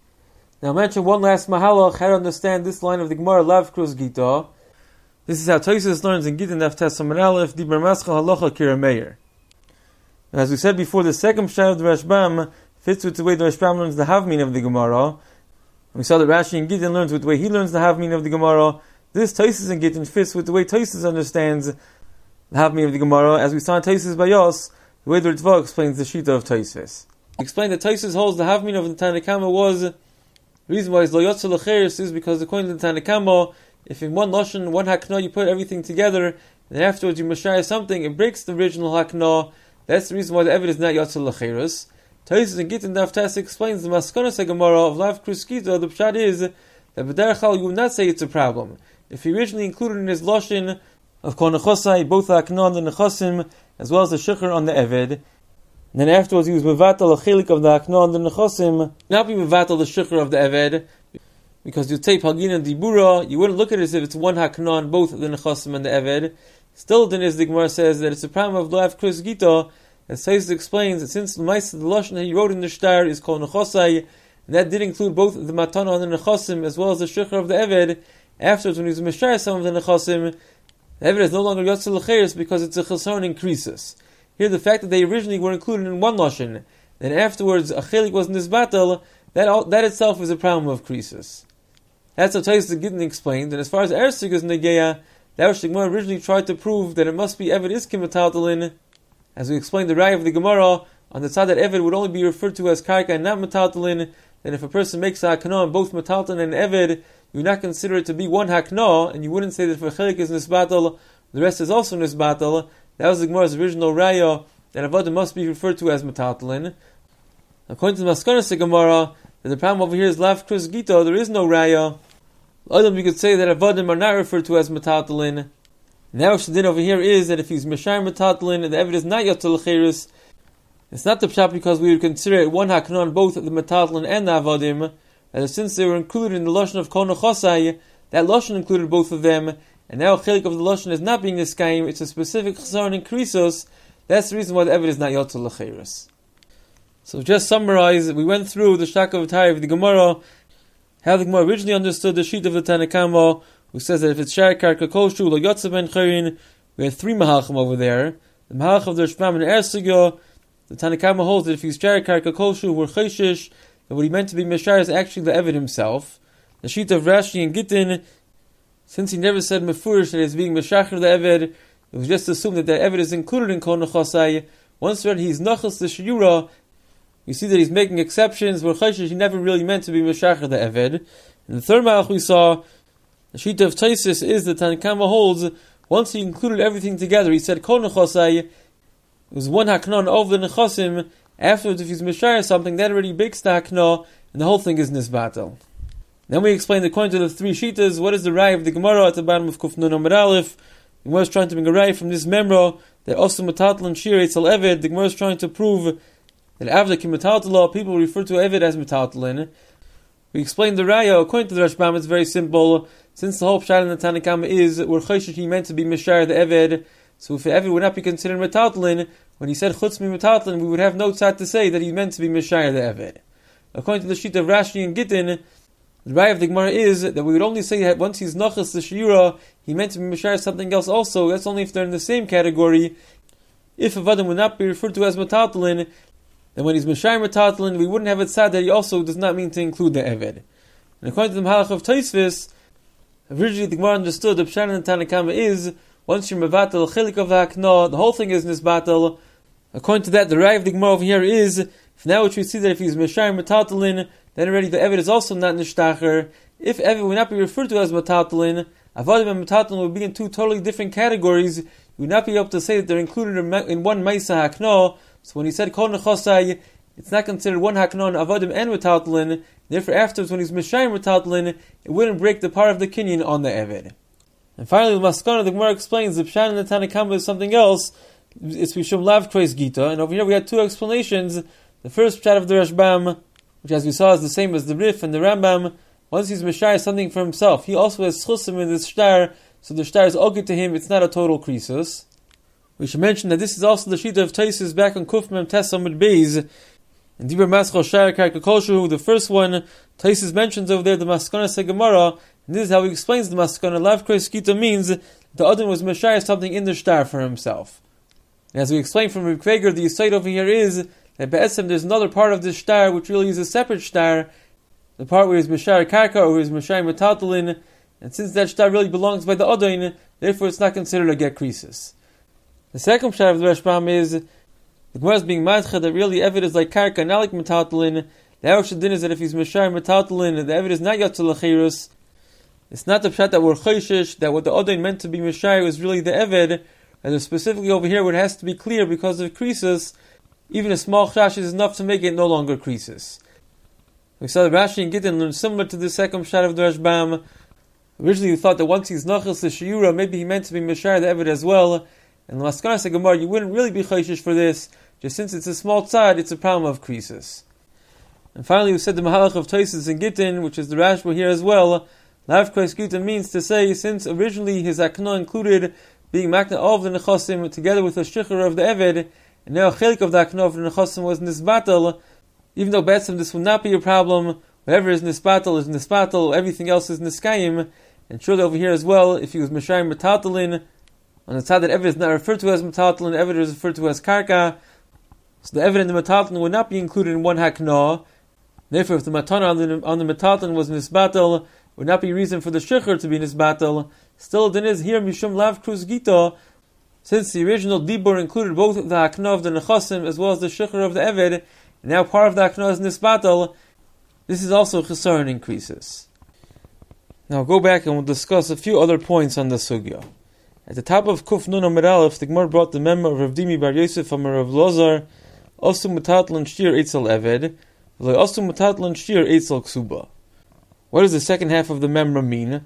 Speaker 2: Now I'll mention one last mahalach, how to understand this line of the Gemara, Lav Krei Skita. This is how Tosfos learns in Gittin Daf Tes Amud Aleph, Diber Maschal Halacha Kira Meir. As we said before, the second pshat of the Rashbam fits with the way the Rashbam learns the Havmin of the Gemara. We saw that Rashi in Gittin learns with the way he learns the Havmin of the Gemara. This Tosfos in Gittin fits with the way Tosfos understands the Havmin of the Gemara. As we saw in Tosfos Bayos, the way the Ritva explains the Shita of Tosfos. He explained that Tosfos holds the Havmin of the Tanna Kama was, the reason why it's Lo Yotze L'Cheres is because according to the Tanna Kama, if in one lashon, one hakna, you put everything together, and then afterwards you mashaya something, it breaks the original hakna. That's the reason why the Eved is not Yotze L'Cheres. Tosfos in Gittin Daf Tes explains the Maskonos Gemara of Lav Krei Skita. The pshat is that b'derech kol you would not say it's a problem. If he originally included in his lashon of kol nechosai both the hakna and the nechosim, as well as the shikhr on the Eved, and then afterwards he was mevatel a chelik of the hakna and the nechosim, not be mevatel the shikhr of the Eved, because you take Hagina and Dibura, you wouldn't look at it as if it's one hakna on both the nechosim and the Eved. Still, then, as the Gemara says that it's a problem of Lav Krei Skita, as Tosfos explains that since the Maisa, the lashon that he wrote in the shtar is called nechosai, and that did include both the matana and the nechosim as well as the shikhr of the Eved. Afterwards, when he was mishar some of the nechosim, the Eved is no longer Yotze L'Cheres because it's a chesaron increases. Here, the fact that they originally were included in one lashon, then afterwards a chelik was nisbatal, that itself is a problem of krisus. That's how Tosfos Gittin explained. And as far as Ersig is negeya, that which the Gemara originally tried to prove that it must be Eved Iskim Metaltalin, as we explained the Raya of the Gemara, on the side that Eved would only be referred to as Karka and not Metaltalin, then if a person makes a Hakna on both Metaltalin and Eved, you would not consider it to be one Hakna, and you wouldn't say that if a Chelik is Nisbatal, the rest is also Nisbatal. That was the Gemara's original Raya, that Avodim must be referred to as Metaltalin. According to the Maskonos Gemara, that the problem over here is Lav Kris Gito, there is no Raya. Adam, you could say that Avodim are not referred to as Metaltalin. Now, the din over here is that if he's Meshayim Metaltalin and the Eved is not Yotzei L'Cheirus, it's not the pshat because we would consider it one Hakna on both the Metaltalin and the Avodim, and since they were included in the Lashon of Kol Nechosai, that Lashon included both of them, and now Chelik of the Lashon is not being Niskayim, it's a specific Chesaron in Krisos. That's the reason why the Eved is not Yotzei L'Cheirus. So just summarize, we went through the Shak of Tari of the Gemara, how the Gemara originally understood the sheet of the Tanakama, who says that if it's Shar Karka Koshu, Lo Yotzei Ben Chayrin, we had three Mahalchim over there. The Mahalch of the Rashbam and Ersigyo, the Tanakama holds that if he's Shar Karka Koshu, we're Chayshish, and what he meant to be Meshar is actually the Eved himself. The sheet of Rashi and Gittin, since he never said Mefurish that he's being Meshachar the Eved, it was just assumed that the Eved is included in Kol Nechosai. Once read he's Nachas the Shiyura, you see that he's making exceptions where Chayshish he never really meant to be Meshachar the Eved. And the third Malach we saw, the sheet of Tosfos is that Tanakama holds, once he included everything together, he said Kol Nechosai, it was one Hakna of the Nechosim. Afterwards, if he's Meshachar something, that already bakes the Hakna, and the whole thing is Nisbatal. Then we explained according to the three Shitas, what is the Raya of the Gemara at the bottom of Kuf Nun Amud Aleph. The Gemara is trying to bring a Raya from this Memra, that also Metaltalin Shir Eitzel Eved. The Gemara is trying to prove that after Metaltalin, people refer to Eved as Metaltalin. We explained the Raya, according to the Rashbam, it's very simple. Since the whole Pshat in the Tanakama is, where Chayshish he meant to be Meshar the Eved, so if the Eved would not be considered Metaltalin, when he said Chutz Mi Metaltalin, we would have no tzad to say that he meant to be Meshar the Eved. According to the sheet of Rashi and Gittin, the Raya of the Gemara is that we would only say that once he's Nachas the Shiyura, he meant to be Meshar something else also. That's only if they're in the same category. If Avodim would not be referred to as Metaltalin, then when he's Meshar Metaltalin, we wouldn't have it said that he also does not mean to include the Eved. And according to the Mahalach of Tosfos, originally the Gemara understood the Pshat in the Tanakama is, once you're Mevatel Chelik of the Hakna, the whole thing is Nisbatel. According to that, the Raya of the Gemara over here is, now which we see that if he's Meshar Metaltalin, then already the Eved is also not Nishtacher. If Eved would not be referred to as Metaltalin, Avodim and Metaltalin would be in two totally different categories. You would not be able to say that they're included in one Maisa Hakna. So when he said Kol Nechosai, it's not considered one Hakna on Avodim and Metaltalin. Therefore, afterwards, when he's Meshayim Metaltalin, it wouldn't break the part of the Kinyan on the Eved. And finally, the Maskana, the Gemara explains the Pshat in the Tanakama is something else. It's Mishum Lav Kris Gita. And over here we had two explanations. The first Pshat of the Rashbam, which as we saw is the same as the Rif and the Rambam. Once he's Meshayim something for himself, he also has Chusim in this Shtar, so the Shtar is okay to him, it's not a total Krisus. We should mention that this is also the sheet of Tosfos back on Kuf Mem Tes Amud Beis. In Dibur Maschal Shar Karka Koshu, the first one, Tosfos mentions over there the Maskana Gemara, and this is how he explains the Maskana. Lav Kris Gita means the Adam was Meshayim something in the Shtar for himself. And as we explained from Reb Kveger, the Yisayt over here is that Be'etzem there's another part of this Shtar which really is a separate Shtar, the part where he's Meshar Karka or where he's Meshayim Metaltalin, and since that Shtar really belongs by the Adain, therefore it's not considered a get krisis. The second Pshat of the Rashbam is the Gemara is being madcha that really Eved is like Karka, not like Metaltalin. The Arush din is that if he's Meshayim Metaltalin, the Eved is not Yotzei L'Cheirus. It's not the Pshat that we're Chayshish, that what the Adain meant to be Meshayim was really the Eved, and specifically over here, where it has to be clear because of krisis, even a small chash is enough to make it no longer krisis. We saw the Rashi and Gittin learn similar to the second Pshat of the Rashbam. Originally, we thought that once he's Nachas the Shiyura, maybe he meant to be Meshayim the Eved as well. And the Maskana Gemara, you wouldn't really be chayshish for this, just since it's a small tzad, it's a problem of krisis. And finally, we said the Mahalach of Tosfos and Gittin, which is the Rashba here as well. Lav Kris Gita means to say, since originally his Akna included being Makna of the Nechosim together with the Shichur of the Eved, and now a Chelik of the Akna of the Nechosim was Nisbatal, even though Betzim this will not be a problem, whatever is Nisbatal, everything else is Niskayim, and surely over here as well, if he was Meshayim Metaltalin, on the side that Eved is not referred to as Metaltalin, Eved is referred to as Karka. So the Eved and the Metalton would not be included in one Hakna. Therefore, if the Matana on the Metalton was Nisbatel, would not be reason for the Shechur to be Nisbatel. Still, then is here Mishum Lav Kruz Gita, since the original Dibur included both the Hakna of the Nechasim as well as the Shechur of the Eved, and now part of the Hakna is Nisbatel, this is also Chesaron increases. Now go back and we'll discuss a few other points on the Sugya. At the top of Kuf Nun Amud Aleph, the Gemara brought the member of Rav Dimi Bar Yosef from Rav Lozar, Osu Metatlan Shir Eitzel Eved, Osu Metatlan Shir Eitzel Ksuba. What does the second half of the memra mean?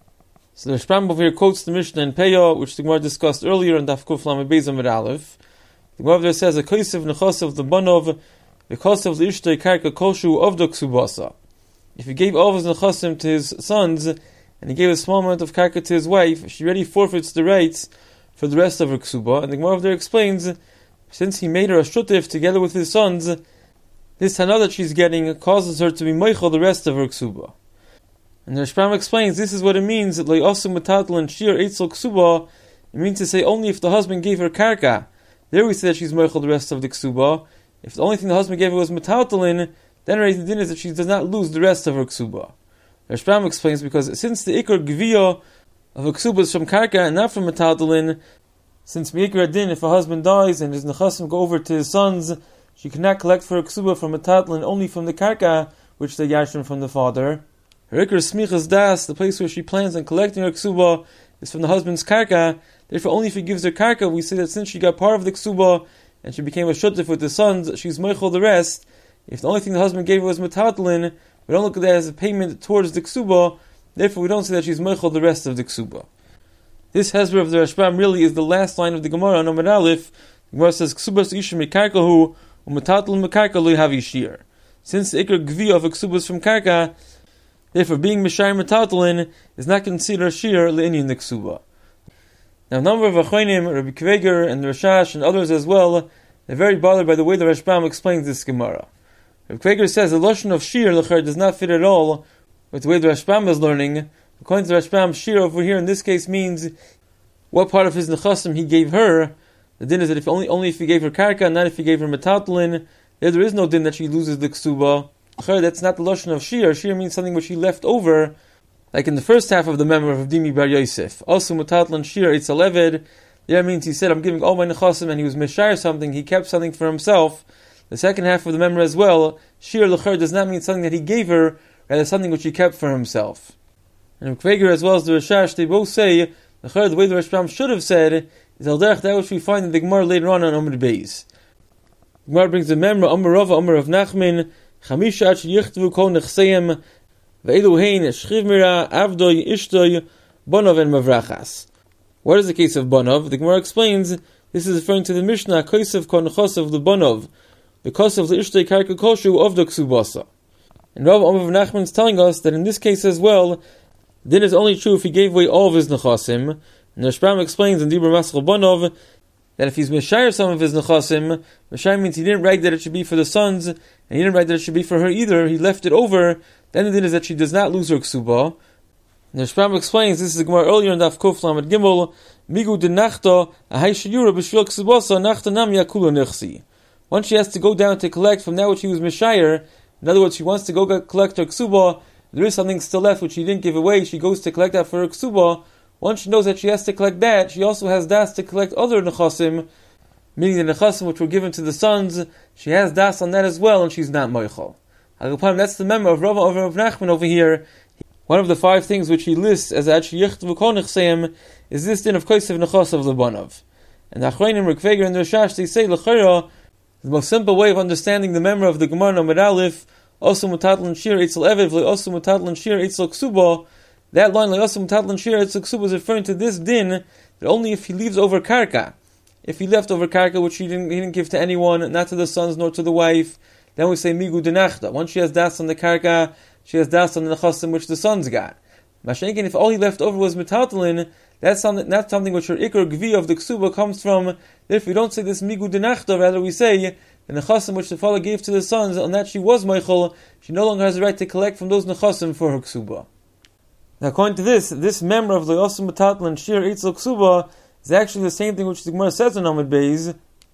Speaker 2: So the Rashbam over here quotes the Mishnah in Peah, which the Gemara discussed earlier in Daf Kuf Lamed Beis Amud Aleph. The Gemara there says, a kosev nechasav the banov, because of the ishtay karka koshu of the ksubasa. If he gave all of his nechasim to his sons, and he gave a small amount of karka to his wife, she already forfeits the rights for the rest of her ksuba. And the Gemara there explains, since he made her a shutif together with his sons, this hana that she's getting causes her to be meichel the rest of her ksuba. And the Rashbam explains, this is what it means, that le'osu metatl and shir eitzel ksuba, it means to say only if the husband gave her karka. There we say that she's meichel the rest of the ksuba. If the only thing the husband gave her was metaltalin, then the din is that she does not lose the rest of her ksuba. Rashbam explains, because since the ikar gviya of a ksuba is from karka and not from metaltalin, since meikar din, if a husband dies and his nechasim go over to his sons, she cannot collect for her ksuba from metaltalin, only from the karka, which they yashim from the father. Her ikar smichas das, the place where she plans on collecting her ksuba, is from the husband's karka. Therefore, only if he gives her karka, we say that since she got part of the ksuba and she became a shutif with the sons, she's meichel the rest. If the only thing the husband gave her was metaltalin, we don't look at that as a payment towards the ksuba. Therefore, we don't say that she's meichel the rest of the ksuba. This hezbollah of the Rashbam really is the last line of the Gemara on Amud Aleph. The Gemara says, "Ksubas isha mikarkahu u'metaltalin mikarka lo yahavi shir." Since the ikar gvi of a ksuba is from karka, therefore, being Mishayim Metaltalin is not considered Shir Le'inyan the Ksuba. Now, a number of Achronim, Rabbi Kveger and Rashash and others as well, they're very bothered by the way the Rashbam explains this Gemara. Rabbi Kveger says the Lashon of Shir L'char does not fit at all with the way the Rashbam is learning. According to the Rashbam, Shir over here in this case means what part of his Nechasim he gave her. The din is that if only if he gave her Karka, not if he gave her Metaltalin, there is no din that she loses the Ksuba. That's not the Lashon of Shir. Shir means something which he left over, like in the first half of the member of Dimi Bar Yosef. Also, Mutatlan Shir Eitzel Eved, there means he said, I'm giving all my Nechasim, and he was Meshayr something, he kept something for himself. The second half of the member as well, Shir L'char does not mean something that he gave her, rather something which he kept for himself. And Kveger as well as the Rashash, they both say, L'char, the way the Rashbam should have said, is Al Derech, that which we find in the Gemara later on Amud Beis. The Gemara brings the member, Amar Rava, Amar of Nachman, Chamisha at yichtvu kol nechseim ve'elu hein shchivmira avdoy ishtoy bonov and mavrachas. What is the case of bonov? The Gemara explains this is referring to the Mishnah kosev kol nechosav the bonov, the kosev the ishtoy karka koshu of the ksubasa. And Rav Amar of Nachman is telling us that in this case as well, then is only true if he gave away all of his nechasim. And the Rashbam explains in Dibur Maschal Bonov that if he's Meshayr some of his Nechasim, Meshayr means he didn't write that it should be for the sons, and he didn't write that it should be for her either, he left it over, then the din is that she does not lose her Ksuba. And the Rashbam explains, this is the Gemara earlier in Daf Kuf Lamed Gimel, Migu de Nachta, Ahai Shayura B'Shvil Ksubasa, Nachta Nam Yakula Nechsi. Once she has to go down to collect from that which he was Meshayr, in other words, she wants to go collect her Ksuba, there is something still left which she didn't give away, she goes to collect that for her Ksuba. Once she knows that she has to collect that, she also has das to collect other nechasim, meaning the nechasim which were given to the sons. She has das on that as well, and she's not moichel. That's the member of Rav Nachman over here. One of the 5 things which he lists as actually yichtvu kol nechseim is this din of kosev nechasav lebanov. And the Achronim, Rikveger, and the Rashash, they say l'chayra, the most simple way of understanding the member of the Gemara Amud Aleph, also mutatlan shir eitzel eved, also mutatlan shir eitzel ksuba. That line, Le'osim Tatlan Shir Eitzel Ksuba, is referring to this din that only if he leaves over karka. If he left over karka, which he didn't give to anyone, not to the sons nor to the wife, then we say Migu Denachta. Once she has das on the karka, she has das on the nechasim which the sons got. Mashenkin, if all he left over was metaltalin, that's not something which her ikar gvi of the ksuba comes from. If we don't say this Migu Denachta, rather we say the nechasim which the father gave to the sons, on that she was meichel, she no longer has the right to collect from those nechasim for her ksuba. Now, according to this member of the Osim Metatlan Shir Eitzel Ksuba is actually the same thing which the Gemara says in Amud Beis.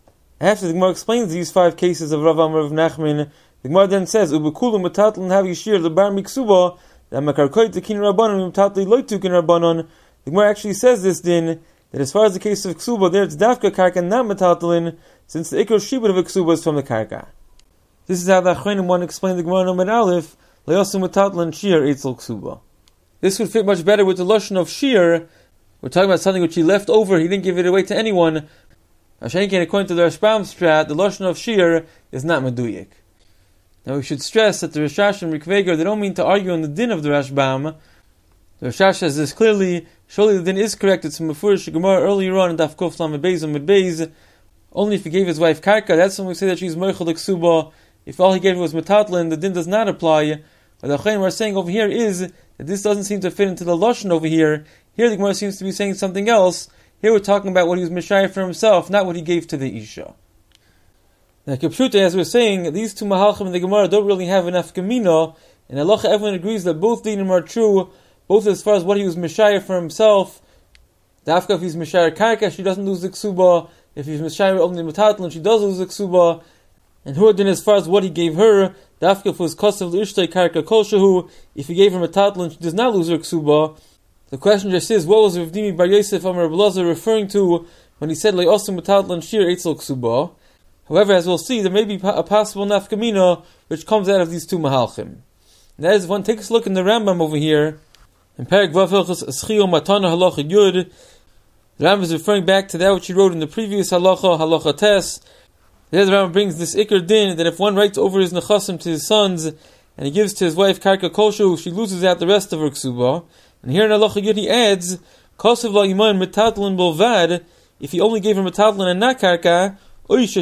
Speaker 2: After the Gemara explains these 5 cases of Rav Amar of Nachman, the Gemara then says, "Ubekulu metatlin havi shir lebar miksuba that makarkoy tekin rabbanon metatli loy tukin rabbanon." The Gemara actually says this din that as far as the case of ksuba, there it's dafka karka not metatlin, since the ikar shibud of ksuba is from the karka. This is how the Achronim want to explain the Gemara Amud Aleph leyasu metatlin shir eitzel ksuba. This would fit much better with the lashon of shir. We're talking about something which he left over; he didn't give it away to anyone. Hashenkin, according to the Rashbam strat, the lashon of shir is not meduyik. Now we should stress that the Rashash and Rikveger, they don't mean to argue on the din of the Rashbam. The Rashash says this clearly. Surely the din is correct. It's from Mefurish Gemara earlier on in Daf Kuf Lamed Beis and Mid Beis. Only if he gave his wife karka, that's when we say that she's meichel ksuba. If all he gave was metatlin, the din does not apply. But the Chaim are saying over here is that this doesn't seem to fit into the lashon over here. Here the Gemara seems to be saying something else. Here we're talking about what he was mishayir for himself, not what he gave to the Isha. Now, Kipshuta, as we're saying, these 2 mahalchim in the Gemara don't really have enough gemina, and halacha everyone agrees that both dinim are true, both as far as what he was mishayir for himself. Dafka, if he's mishayir karka, she doesn't lose the ksuba. If he's mishayir only metatlin, she does lose the ksuba. And Hurdin, as far as what he gave her, Dafka, if it was kosev l'ishtay karka kolshahu, if he gave her metatlin, she does not lose her ksuba. The question just is, what was Rav Dimi Bar Yosef Amar Rabbi Elazar referring to when he said le'osim metatlin shir eitzel ksuba? However, as we'll see, there may be a possible nafkamina which comes out of these 2 mahalchim. And that is, if one takes a look in the Rambam over here, in Perek Vav Hilchos Eschio Matana Halacha Yud, the Rambam is referring back to that which he wrote in the previous Halacha Tes. There the Rambam brings this Iker Din, that if one writes over his nechasim to his sons, and he gives to his wife Karka Kolshu, she loses out the rest of her ksuba. And here in Halacha Yud he adds, Kosev la Yiman Metatlin Bolvad, if he only gave her Metatlin and not Karka, or in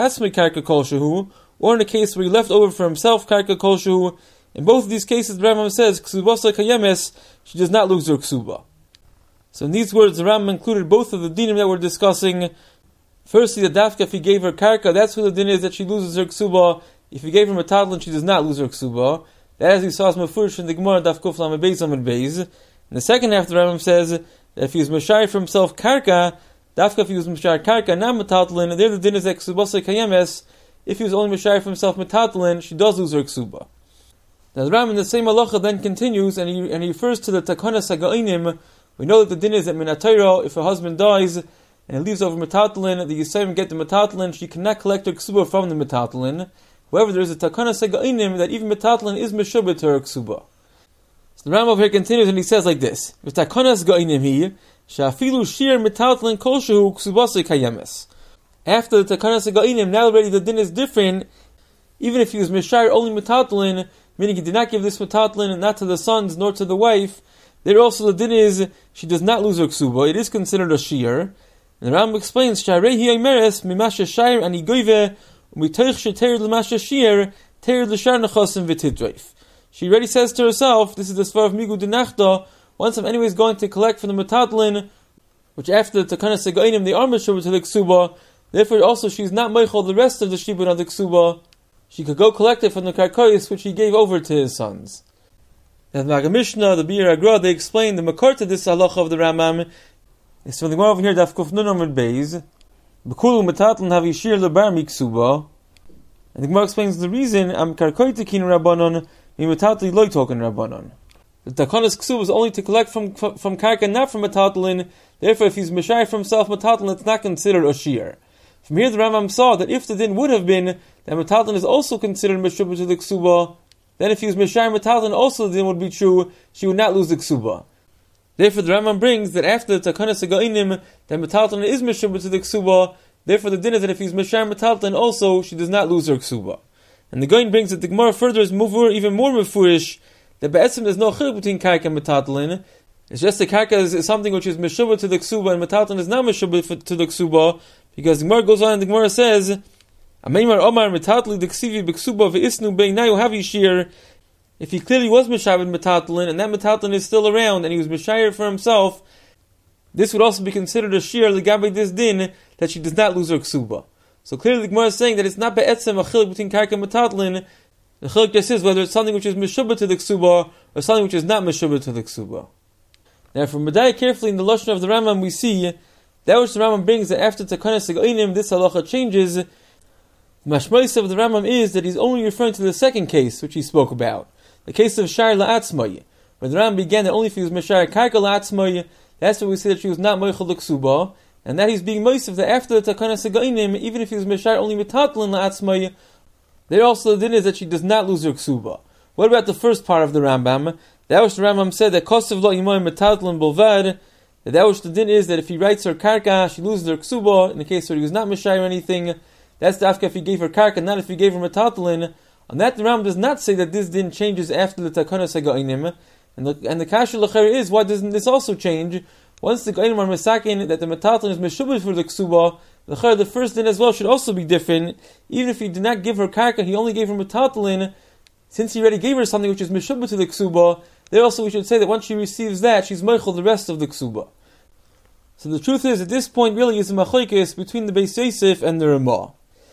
Speaker 2: a case where he left over for himself karka kolshu. In both of these cases, the Rambam says ksubasa kayemes, she does not lose her ksuba. So in these words, the Rambam included both of the dinim that we're discussing. Firstly, the dafka, if he gave her karka, that's who the din is that she loses her ksuba. If he gave her metatlin, she does not lose her ksuba. That, as we saw, is mefurish in the Gemara Daf Kuf Lamed Beis Amud Beis. In the second half, the Rambam says that if he is mashayir for himself karka, dafka, if he was mishayir karka, not metatlin, there the din is that ksubasa kayemes. If he was only mishayir for himself metatlin, she does lose her ksuba. Now the Rambam in the same halacha then continues, and he refers to the takonas hagainim. We know that the din is that minatayra, if her husband dies and he leaves over metatlin, the yisayim get the metatlin, she cannot collect her ksuba from the metatlin. However, there is a takonas hagainim that even metatlin is meshubah to her ksuba. So the Rambam over here continues and he says like this: with takonas hagainim here. Shafilu shir metatlin kolshehu ksubasa kayemes. After the takanas hagainim, now already the din is different. Even if he was mishayir only metatlin, meaning he did not give this metatlin not to the sons nor to the wife, there also the din is she does not lose her ksuba. It is considered a shir. And the Rambam explains sharehi aymeres mimasha shayir ani goive umitoich shetered l'masha shir tered l'shar nechasim v'tidreif. She already says to herself, this is the svar of migu denachta. Once I'm anyways going to collect from the metatlin, which after the takanas hagainim they are meshubah to the ksuba, therefore also she's not meichel the rest of the shibud of the ksuba. She could go collect it from the karkois which he gave over to his sons. And the Maggid Mishnah, the Bir Agra, they explain the makar to this halacha of the Rambam is from the Gemara over here Daf Kuf Nun Amud Beis. B'kulu metatlin havi shir lebar miksuba. And the Gemara explains the reason am karkoi tekin rabbanon mi metatli loy token rabbanon. The takanas ksuba is only to collect from karka, not from metatlin. Therefore, if he's mishayir for himself metatlin, it's not considered a shir. From here, the Rambam saw that if the din would have been that metatlin is also considered meshubah to the ksuba, then if he was mishayir metatlin, also the din would be true. She would not lose the ksuba. Therefore, the Rambam brings that after the takanas hagainim, that metatlin is meshubah to the ksuba. Therefore, the din is that if he's mishayir metatlin, also she does not lose her ksuba. And the Gaon brings that the Gemara further is even more mefurish. That be'etzim there's no chiluk between karka and metatlin. It's just the karka is something which is meshubah to the ksuba, and metatlin is not meshubah to the ksuba, because the Gemara goes on and the Gemara says, Ameimar Omar metatli deksivi b'ksuba ve'isnu be'inayu havi shir. If he clearly was meshayir metatlin, and that metatlin is still around, and he was meshayir for himself, this would also be considered a shir legabe this din, that she does not lose her ksuba. So clearly the Gemara is saying that it's not be'etzim a chiluk between karka and metatlin. The chiluk just is whether it's something which is meshubah to the ksuba or something which is not meshubah to the ksuba. Now, from Medai carefully in the lashon of the Rambam, we see that That which the Rambam brings that after Takanas Hagoinim, this halacha changes. The mashmois of the Rambam is that he's only referring to the second case, which he spoke about. The case of Shar La'atzmai, where the Rambam began that only if he was Meshar Karka La'atzmai, that's where we say that she was not Moichel L'Ksuba, and that he's being moisiv that after the Takanas Hagoinim, even if he was Meshar only Metatlin La'atzmai, there also the din is that she does not lose her Ksuba. What about the first part of the Rambam? That which the Rambam said that Kosev Lo Imoy Metatlin Bolvad, that which the din is that if he writes her Karka, she loses her Ksuba, in the case where he was not Meshar or anything. That's the afka if he gave her Karka, not if he gave her Metatlin. On that the Rambam does not say that this din changes after the Takanas Hagoinim. And the kasha l'cher is, why doesn't this also change? Once the Goinim are mesakin that the Metatlin is meshubed for the Ksuba, l'cher the first din as well should also be different. Even if he did not give her Karka, he only gave her Metatlin. Since he already gave her something which is meshubed to the Ksuba, there also we should say that once she receives that, she's meichel the rest of the Ksuba. So the truth is, at this point really is a machlokes between the Beis Yosef and the Ramah.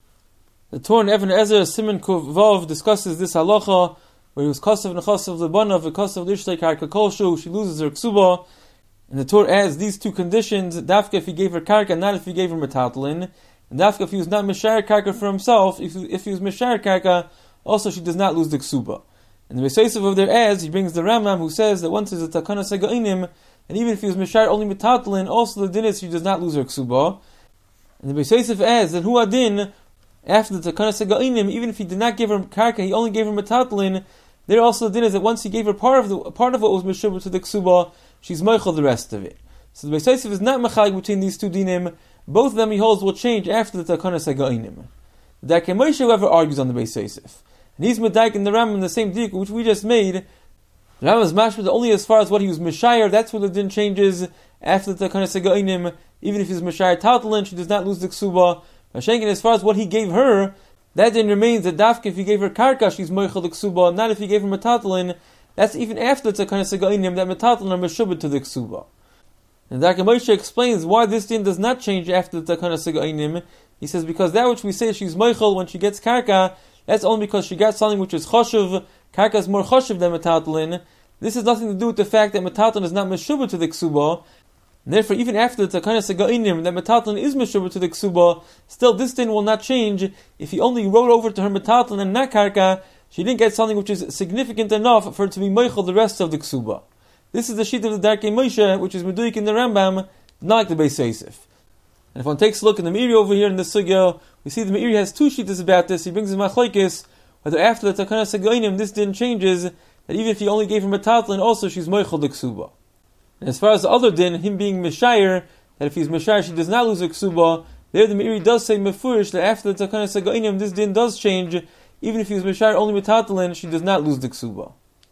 Speaker 2: The Torah in Even Ezer Siman Kuf Vav discusses this halacha, where he was Kosev Nechasev Lebanav, a Kosev Lishtei Karka Kolshu, she loses her Ksuba, and the Torah adds these two conditions, Dafka if he gave her Karka, not if he gave her Metatlin, and Dafka if he was not Meshar Karka for himself, if he was Meshar Karka, also she does not lose the Ksuba. And the Beis Yosef of there adds, he brings the Rambam who says that once there's a Takanas Hagoinim, and even if he was Meshar only Metatlin, also the din is she does not lose her Ksuba. And the Beis Yosef adds that Hu Adin, after the Takanas Hagoinim, even if he did not give her Karka, he only gave her Metatlin, there also the din is that once he gave her part of what was Meshubah to the Ksuba, she's Meichel the rest of it. So the Beis Yosef is not Mechalik between these two dinim. Both of them he holds will change after the Takanas Hagoinim. The Darkei Moshe, however, argues on the Beis Yosef. And he's Medaik in the Rambam, the same dik which we just made. The Rambam is mashma only as far as what he was Meshayar, that's where the din changes after the Takanas Hagoinim. Even if he's Meshayar Tatlin, she does not lose the Ksuba. Mashenkin, as far as what he gave her, that then remains that Dafka, if he gave her Karka, she's Moichel the Ksuba, not if he gave her Metatlin. That's even after the Takanas Hagoinim, that Metatlin are Meshubed to the Ksuba. And Darkei Moshe explains why this din does not change after the Takanas Hagoinim. He says, because that which we say she's Moichel when she gets Karka, that's only because she got something which is Choshev. Karka is more Choshev than Metatlin. This has nothing to do with the fact that Metatlin is not Meshubed to the Ksuba. And therefore, even after the Takanas Hagoinim, that Metatlin is Meshubed to the Ksuba, still this din will not change. If he only wrote over to her Metatlin and not Karka, she didn't get something which is significant enough for it to be Meichel the rest of the Ksuba. This is the sheet of the Darkei Moshe, which is Meduik in the Rambam, not like the Beis Yosef. And if one takes a look in the Meiri over here in the Sugya, we see the Meiri has two sheets about this. He brings the Machlokes, whether after the Takanas Hagoinim this din changes, that even if he only gave her Metatlin, also she's Meichel the Ksuba. And as far as the other din, him being Meshayar, that if he's Meshayar she does not lose her Ksuba, there the Meiri does say Mefurish that after the Takanas Hagoinim this din does change, even if he's Meshayar only Metatlin, she does not lose the Ksuba.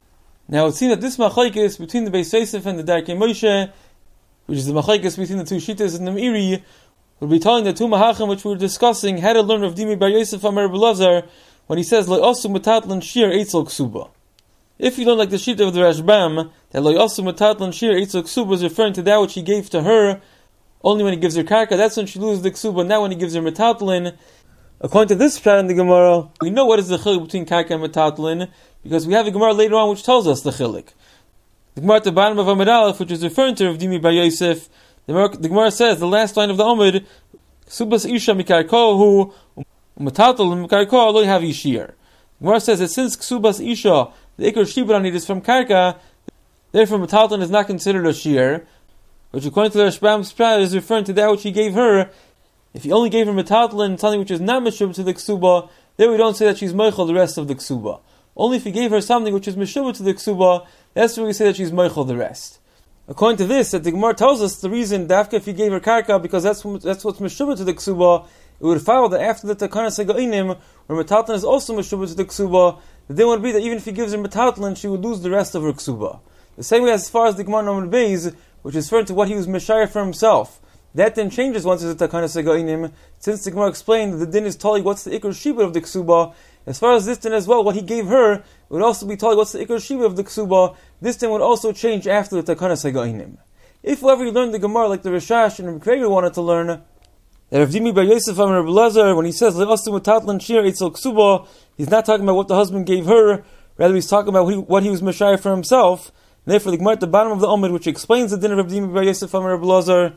Speaker 2: Now it's seen that this Machlokes between the Beis Yosef and the Darkei Moshe, which is the Machlokes between the two Shittas in the Meiri, will be telling the two Mahachim which we were discussing had to learn of Dimi Bar Yosef Amar Belazar when he says Lo Osu Metatlin Shir Eitzel Ksuba. If you learn like the sheet of the Rashbam, that Lo Osu Metatlin Shir Eitzel Ksuba is referring to that which he gave to her only when he gives her Karka, that's when she loses the Ksuba, not when he gives her Metatlin. According to this pshat in the Gemara, we know what is the chilik between Karka and Metatlin, because we have a Gemara later on which tells us the chilik. The Gemara at the bottom of Amud Aleph, which is referring to Rav Dimi Bar Yosef, the Gemara says, the last line of the Amud, Ksubas Isha Mikarkohu, Metatlin Mikarkohu lo have Yishir. The Gemara says that since Ksubas Isha, the Iker Shibran is from Karka, therefore Metatlin is not considered a Shir, which according to the Rashbam's pshat is referring to that which he gave her. If he only gave her Metatlin, something which is not Meshubah to the Ksuba, then we don't say that she's Meichel the rest of the Ksuba. Only if he gave her something which is Meshubah to the Ksuba, that's where we say that she's Meichel the rest. According to this, that the Gemara tells us the reason, Dafka, if he gave her Karka, because that's what's Meshubah to the Ksuba, it would follow that after the Takanas Hagoinim, where Metatlin is also Meshubah to the Ksuba, then would be that even if he gives her Metatlin, she would lose the rest of her Ksuba. The same way as far as the Gemara Amud Beis, which is referring to what he was Meshayar for himself. That then changes once it's a Takanas Hagoinim, since the Gemara explained that the din is totally what's the Iker Shibud of the Ksuba. As far as this din as well, what he gave her, it would also be totally what's the Iker Shibud of the Ksuba. This din would also change after the Takanas Hagoinim. If however you learn the Gemara like the Rashash and Rabbi Kreger wanted to learn, that Rav Dimi Bar Yosef Amar Belazar, when he says Le'asu Metatlin Shir Eitzel Ksuba, he's not talking about what the husband gave her, rather he's talking about what he was Meshayar for himself. And therefore the Gemara at the bottom of the Amud, which explains the din of Rav Dimi Bar Yosef Amar Belazar,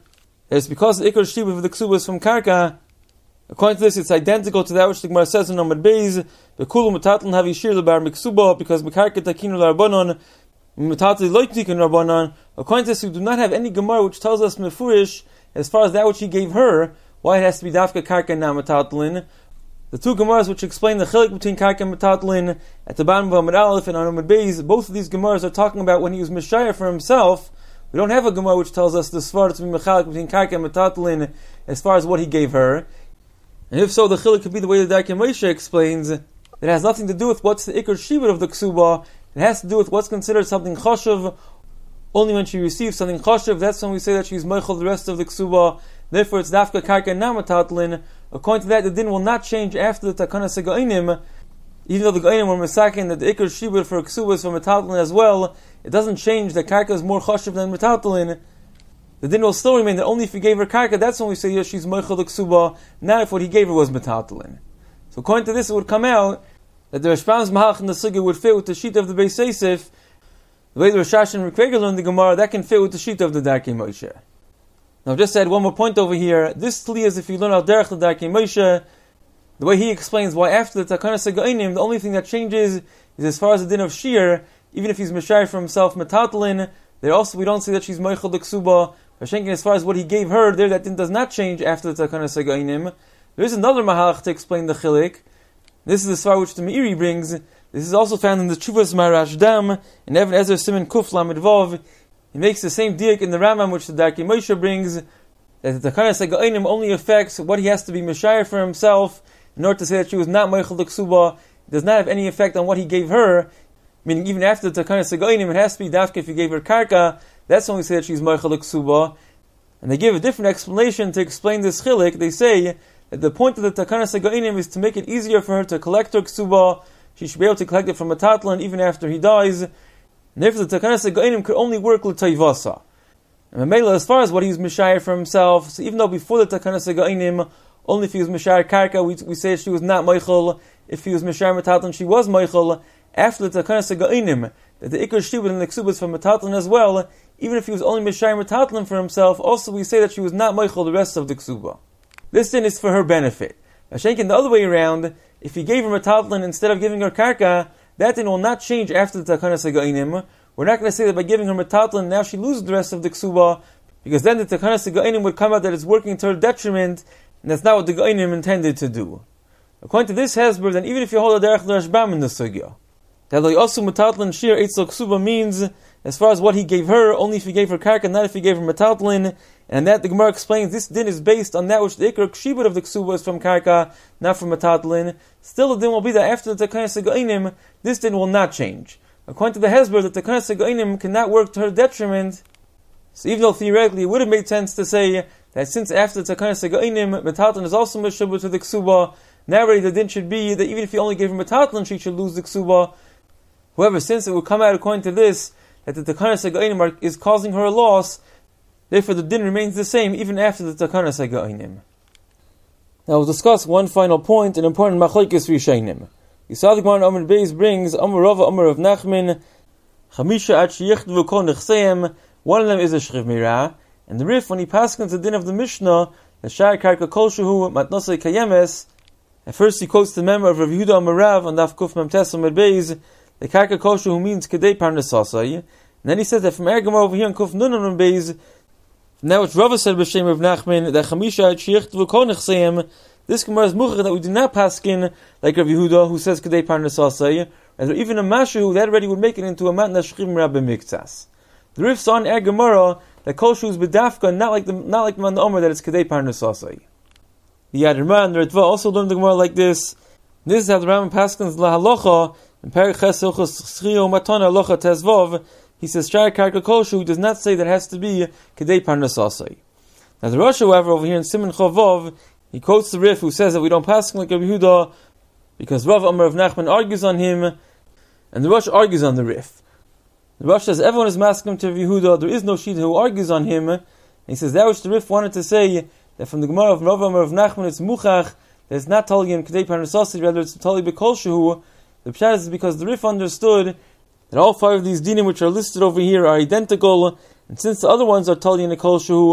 Speaker 2: It's because the Ikar Shiva of the Ksuba is from Karka. According to this, it's identical to that which the Gemara says in Amud Beis, Bekulu Metatlin Havi Shir Lebar Miksuba, because Mekarka Takinu Larbanon, Metatli Loitnikin Rabbanon. According to this, we do not have any Gemara which tells us Mefurish, as far as that which he gave her, why it has to be Dafka Karka and not Metatlin. The two Gemaras which explain the chilik between Karka and Metatlin at the bottom of Amud Aleph and Amud Beis, both of these Gemaras are talking about when he was Meshayah for himself. We don't have a Gemara which tells us the Svar to be Mechalik between Karka and Metatlin as far as what he gave her. And if so, the chilik could be the way the Darkei Moshe explains. It has nothing to do with what's the Ikar Shibud of the Ksuba. It has to do with what's considered something chashuv. Only when she receives something chashuv, that's when we say that she's meichel the rest of the Ksuba. Therefore, it's Dafka Karka and Metatlin. According to that, the din will not change after the Takana Segainim. Even though the Gainim were masakin that the Ikar Shibud for Ksuba is from Metatlin as well, it doesn't change that Karka is more chashuv than Metatlin. The din will still remain that only if he gave her Karka, that's when we say, yes, she's Meichel the Ksuba, not if what he gave her was Metatlin. So according to this, it would come out that the Rashbam's Mahalach in the Sugya would fit with the sheet of the Beis Yosef. The way the Rashash and Rikvegel learn the Gemara, that can fit with the sheet of the Darkei Moshe. Now I've just said one more point over here. This Tli is if you learn Al Derech the Darkei Moshe, the way he explains why after the Takana Segainim, the only thing that changes is as far as the din of Shir, even if he's Meshayah for himself Metatlin, there also we don't say that she's Meichel the Ksuba. Rashenkin, as far as what he gave her, there that din does not change after the Takana Segainim. There is another Mahalach to explain the Chilik. This is the Svar which the Meiri brings. This is also found in the Tshuvas Marashdam, in Even Ezer Siman Kuf Lamed Vav. He makes the same diak in the Rambam which the Darkei Moshe brings, that the Takana Segainim only affects what he has to be Meshayah for himself, in order to say that she was not Meichel the Ksuba. It does not have any effect on what he gave her, meaning even after the Takana Segainim, it has to be Dafka if he gave her Karka. That's when we say that she's Meichel the Ksuba. And they give a different explanation to explain this chilik. They say that the point of the Takana Segainim is to make it easier for her to collect her Ksuba. She should be able to collect it from Metatlin even after he dies. And therefore the Takana Segainim could only work l'tayvasa. And Mamela, as far as what he was Meshayah for himself, so even though before the Takana Segainim, only if he was Meshayah Karka, we say she was not Meichel. If he was Meshayah Metatlin, she was Meichel. After the Takana Segainim, that the Ikar Shibud and the Ksuba is from Metatlin as well, even if he was only Meshayah Metatlin for himself, also we say that she was not Meichel the rest of the Ksuba. This din is for her benefit. Hashenkin, the other way around, if he gave her Metatlin instead of giving her Karka, that din will not change after the Takana Segainim. We're not going to say that by giving her Metatlin, now she loses the rest of the Ksuba, because then the Takana Segainim would come out that it's working to her detriment, and that's not what the Gainim intended to do. According to this Hezbollah, then even if you hold a Derech Rashbam in the Sugya, that also Metatlin Shir Eitzel Ksuba means, as far as what he gave her, only if he gave her Karka, not if he gave her Metatlin, and that the Gemara explains this din is based on that which the Ikar Kshibud of the Ksuba is from Karka, not from Metatlin. Still the din will be that after the Takana Segainim, this din will not change. According to the Hezbollah, the Takana Segainim cannot work to her detriment. So even though theoretically it would have made sense to say that since after the Takana Segainim, Metatlin is also Meshubah to the Ksuba, now already the din should be that even if he only gave her Metatlin, she should lose the Ksuba. However, since it would come out according to this, that the Takana Segainim is causing her a loss, therefore the din remains the same even after the Takana Segainim. Now we'll discuss one final point, an important machlokes Rishayim. Yisad Gemara Amud Beis brings Amar Rava Amar Rav Nachman, Chamisha at sheyichdu kol nechseim. One of them is a shriv mirah, and the Rif, when he paskins the din of the Mishnah, the Shar Karka Kol Shehu Matnosei Kayemes. At first he quotes the member of Rav Yehuda Amar Rav on Daf Kuf Mem Tes Amud Beis, the Karka Kol Shehu means Kedei Parnasasai, and then he says that from Ergamar over here on Kuf Nun Amud Beis, now which Rava said b'shem Rav Nachman that Chamisha at sheyichdu kol nechseim. This Gemara is muchach that we do not paskin like Rav Yehuda who says Kedei Parnasasai, and even a Mashu that already would make it into a Matna Shchim Rabbi Miktas. The Rif's on Gemara that Kol Shu is B'dafka, not like the Man Omer that it's Kedei Parnasasai. The Yad Ramah and the Ritva also learned the Gemara like this. This is how the Rambam paskins La Halacha in Perek Ches Hilchos Schio Matana Halacha Tezvov. He says Shar Karka Kol Shu does not say that it has to be Kedei Parnasasai. Now the Rosh, however, over here in Siman Chavov, he quotes the Rif who says that we don't paskin like Rabbi Yehuda because Rav Amar of Nachman argues on him, and the Rosh argues on the Rif. The Rosh says everyone is masking to Rabbi Yehuda. There is no Shita who argues on him. And he says that which the Rif wanted to say that from the Gemara of Rav Amar of Nachman it's muchach that it's not totally in Kedei Parnasasai, rather it's totally b'kol shehu. The pshat is because the Rif understood that all 5 of these dinim which are listed over here are identical, and since the other ones are totally in a kol shehu,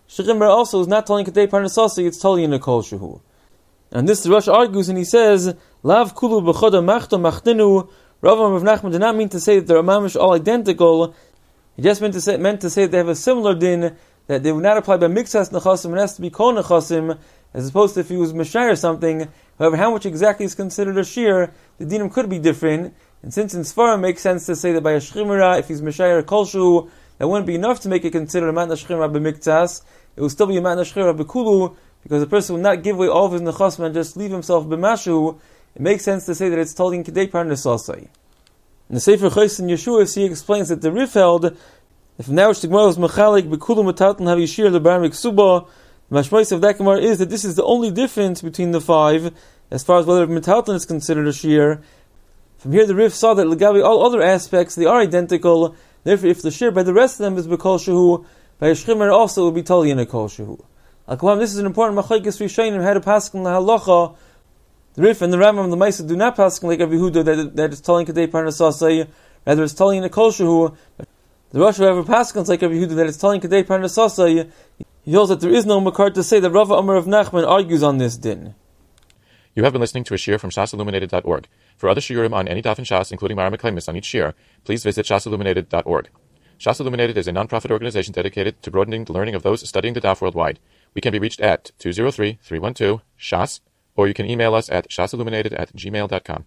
Speaker 2: Shechimer also is not telling Kedei Parnasasa, it's telling in a Kol Shehu. And this the Rosh argues and he says, Lav Kulu B'choda Machta Machtinu. Rav and Rav Nachman did not mean to say that they're mamish all identical. He just meant to say that they have a similar din, that they would not apply by mixas nechasim, and it has to be kol nechasim, as opposed to if he was mashayr or something. However, how much exactly is considered a shear, the dinim could be different. And since in Sfarim it makes sense to say that by a shchimera, if he's mashayr kolshu, that wouldn't be enough to make it considered a matna shchimera b'miktas. It would still be a matna shchimera b'kulu, because the person would not give away all of his nechasim and just leave himself b'mashu. It makes sense to say that it's told in Kedei Parnasasai. In the Sefer Chos in Yeshua, he explains that the Rif held, if now the Gemara was mechalik b'kulu matatan havishir lebar miksuba, the mashmois of that Gemara is that this is the only difference between the five, as far as whether matatan is considered a shear. From here, the Rif saw that legabi all other aspects they are identical. Therefore, if the shear by the rest of them is b'kol shehu, by a shchimer also it would be tali in a kol shehu. This is an important machlokes rishonim how to paskin lahalacha. The Rif and the Rambam and the Maisa do not paskin like Rabbi Yehuda that is telling Kedei Parnasasai, rather it's telling in a kol shehu. The Rosh however paskins like Rabbi Yehuda that it's telling Kedei Parnasasai. He holds that there is no makar to say that Rav Amar of Nachman argues on this din.
Speaker 1: You have been listening to a shiur from shasilluminated.org. For other shiurim on any daf in Shas, including Mara Meklemis on each shiur, please visit shasilluminated.org. Shas Illuminated is a non-profit organization dedicated to broadening the learning of those studying the daf worldwide. We can be reached at 203-312-SHAS, or you can email us at shasilluminated@gmail.com.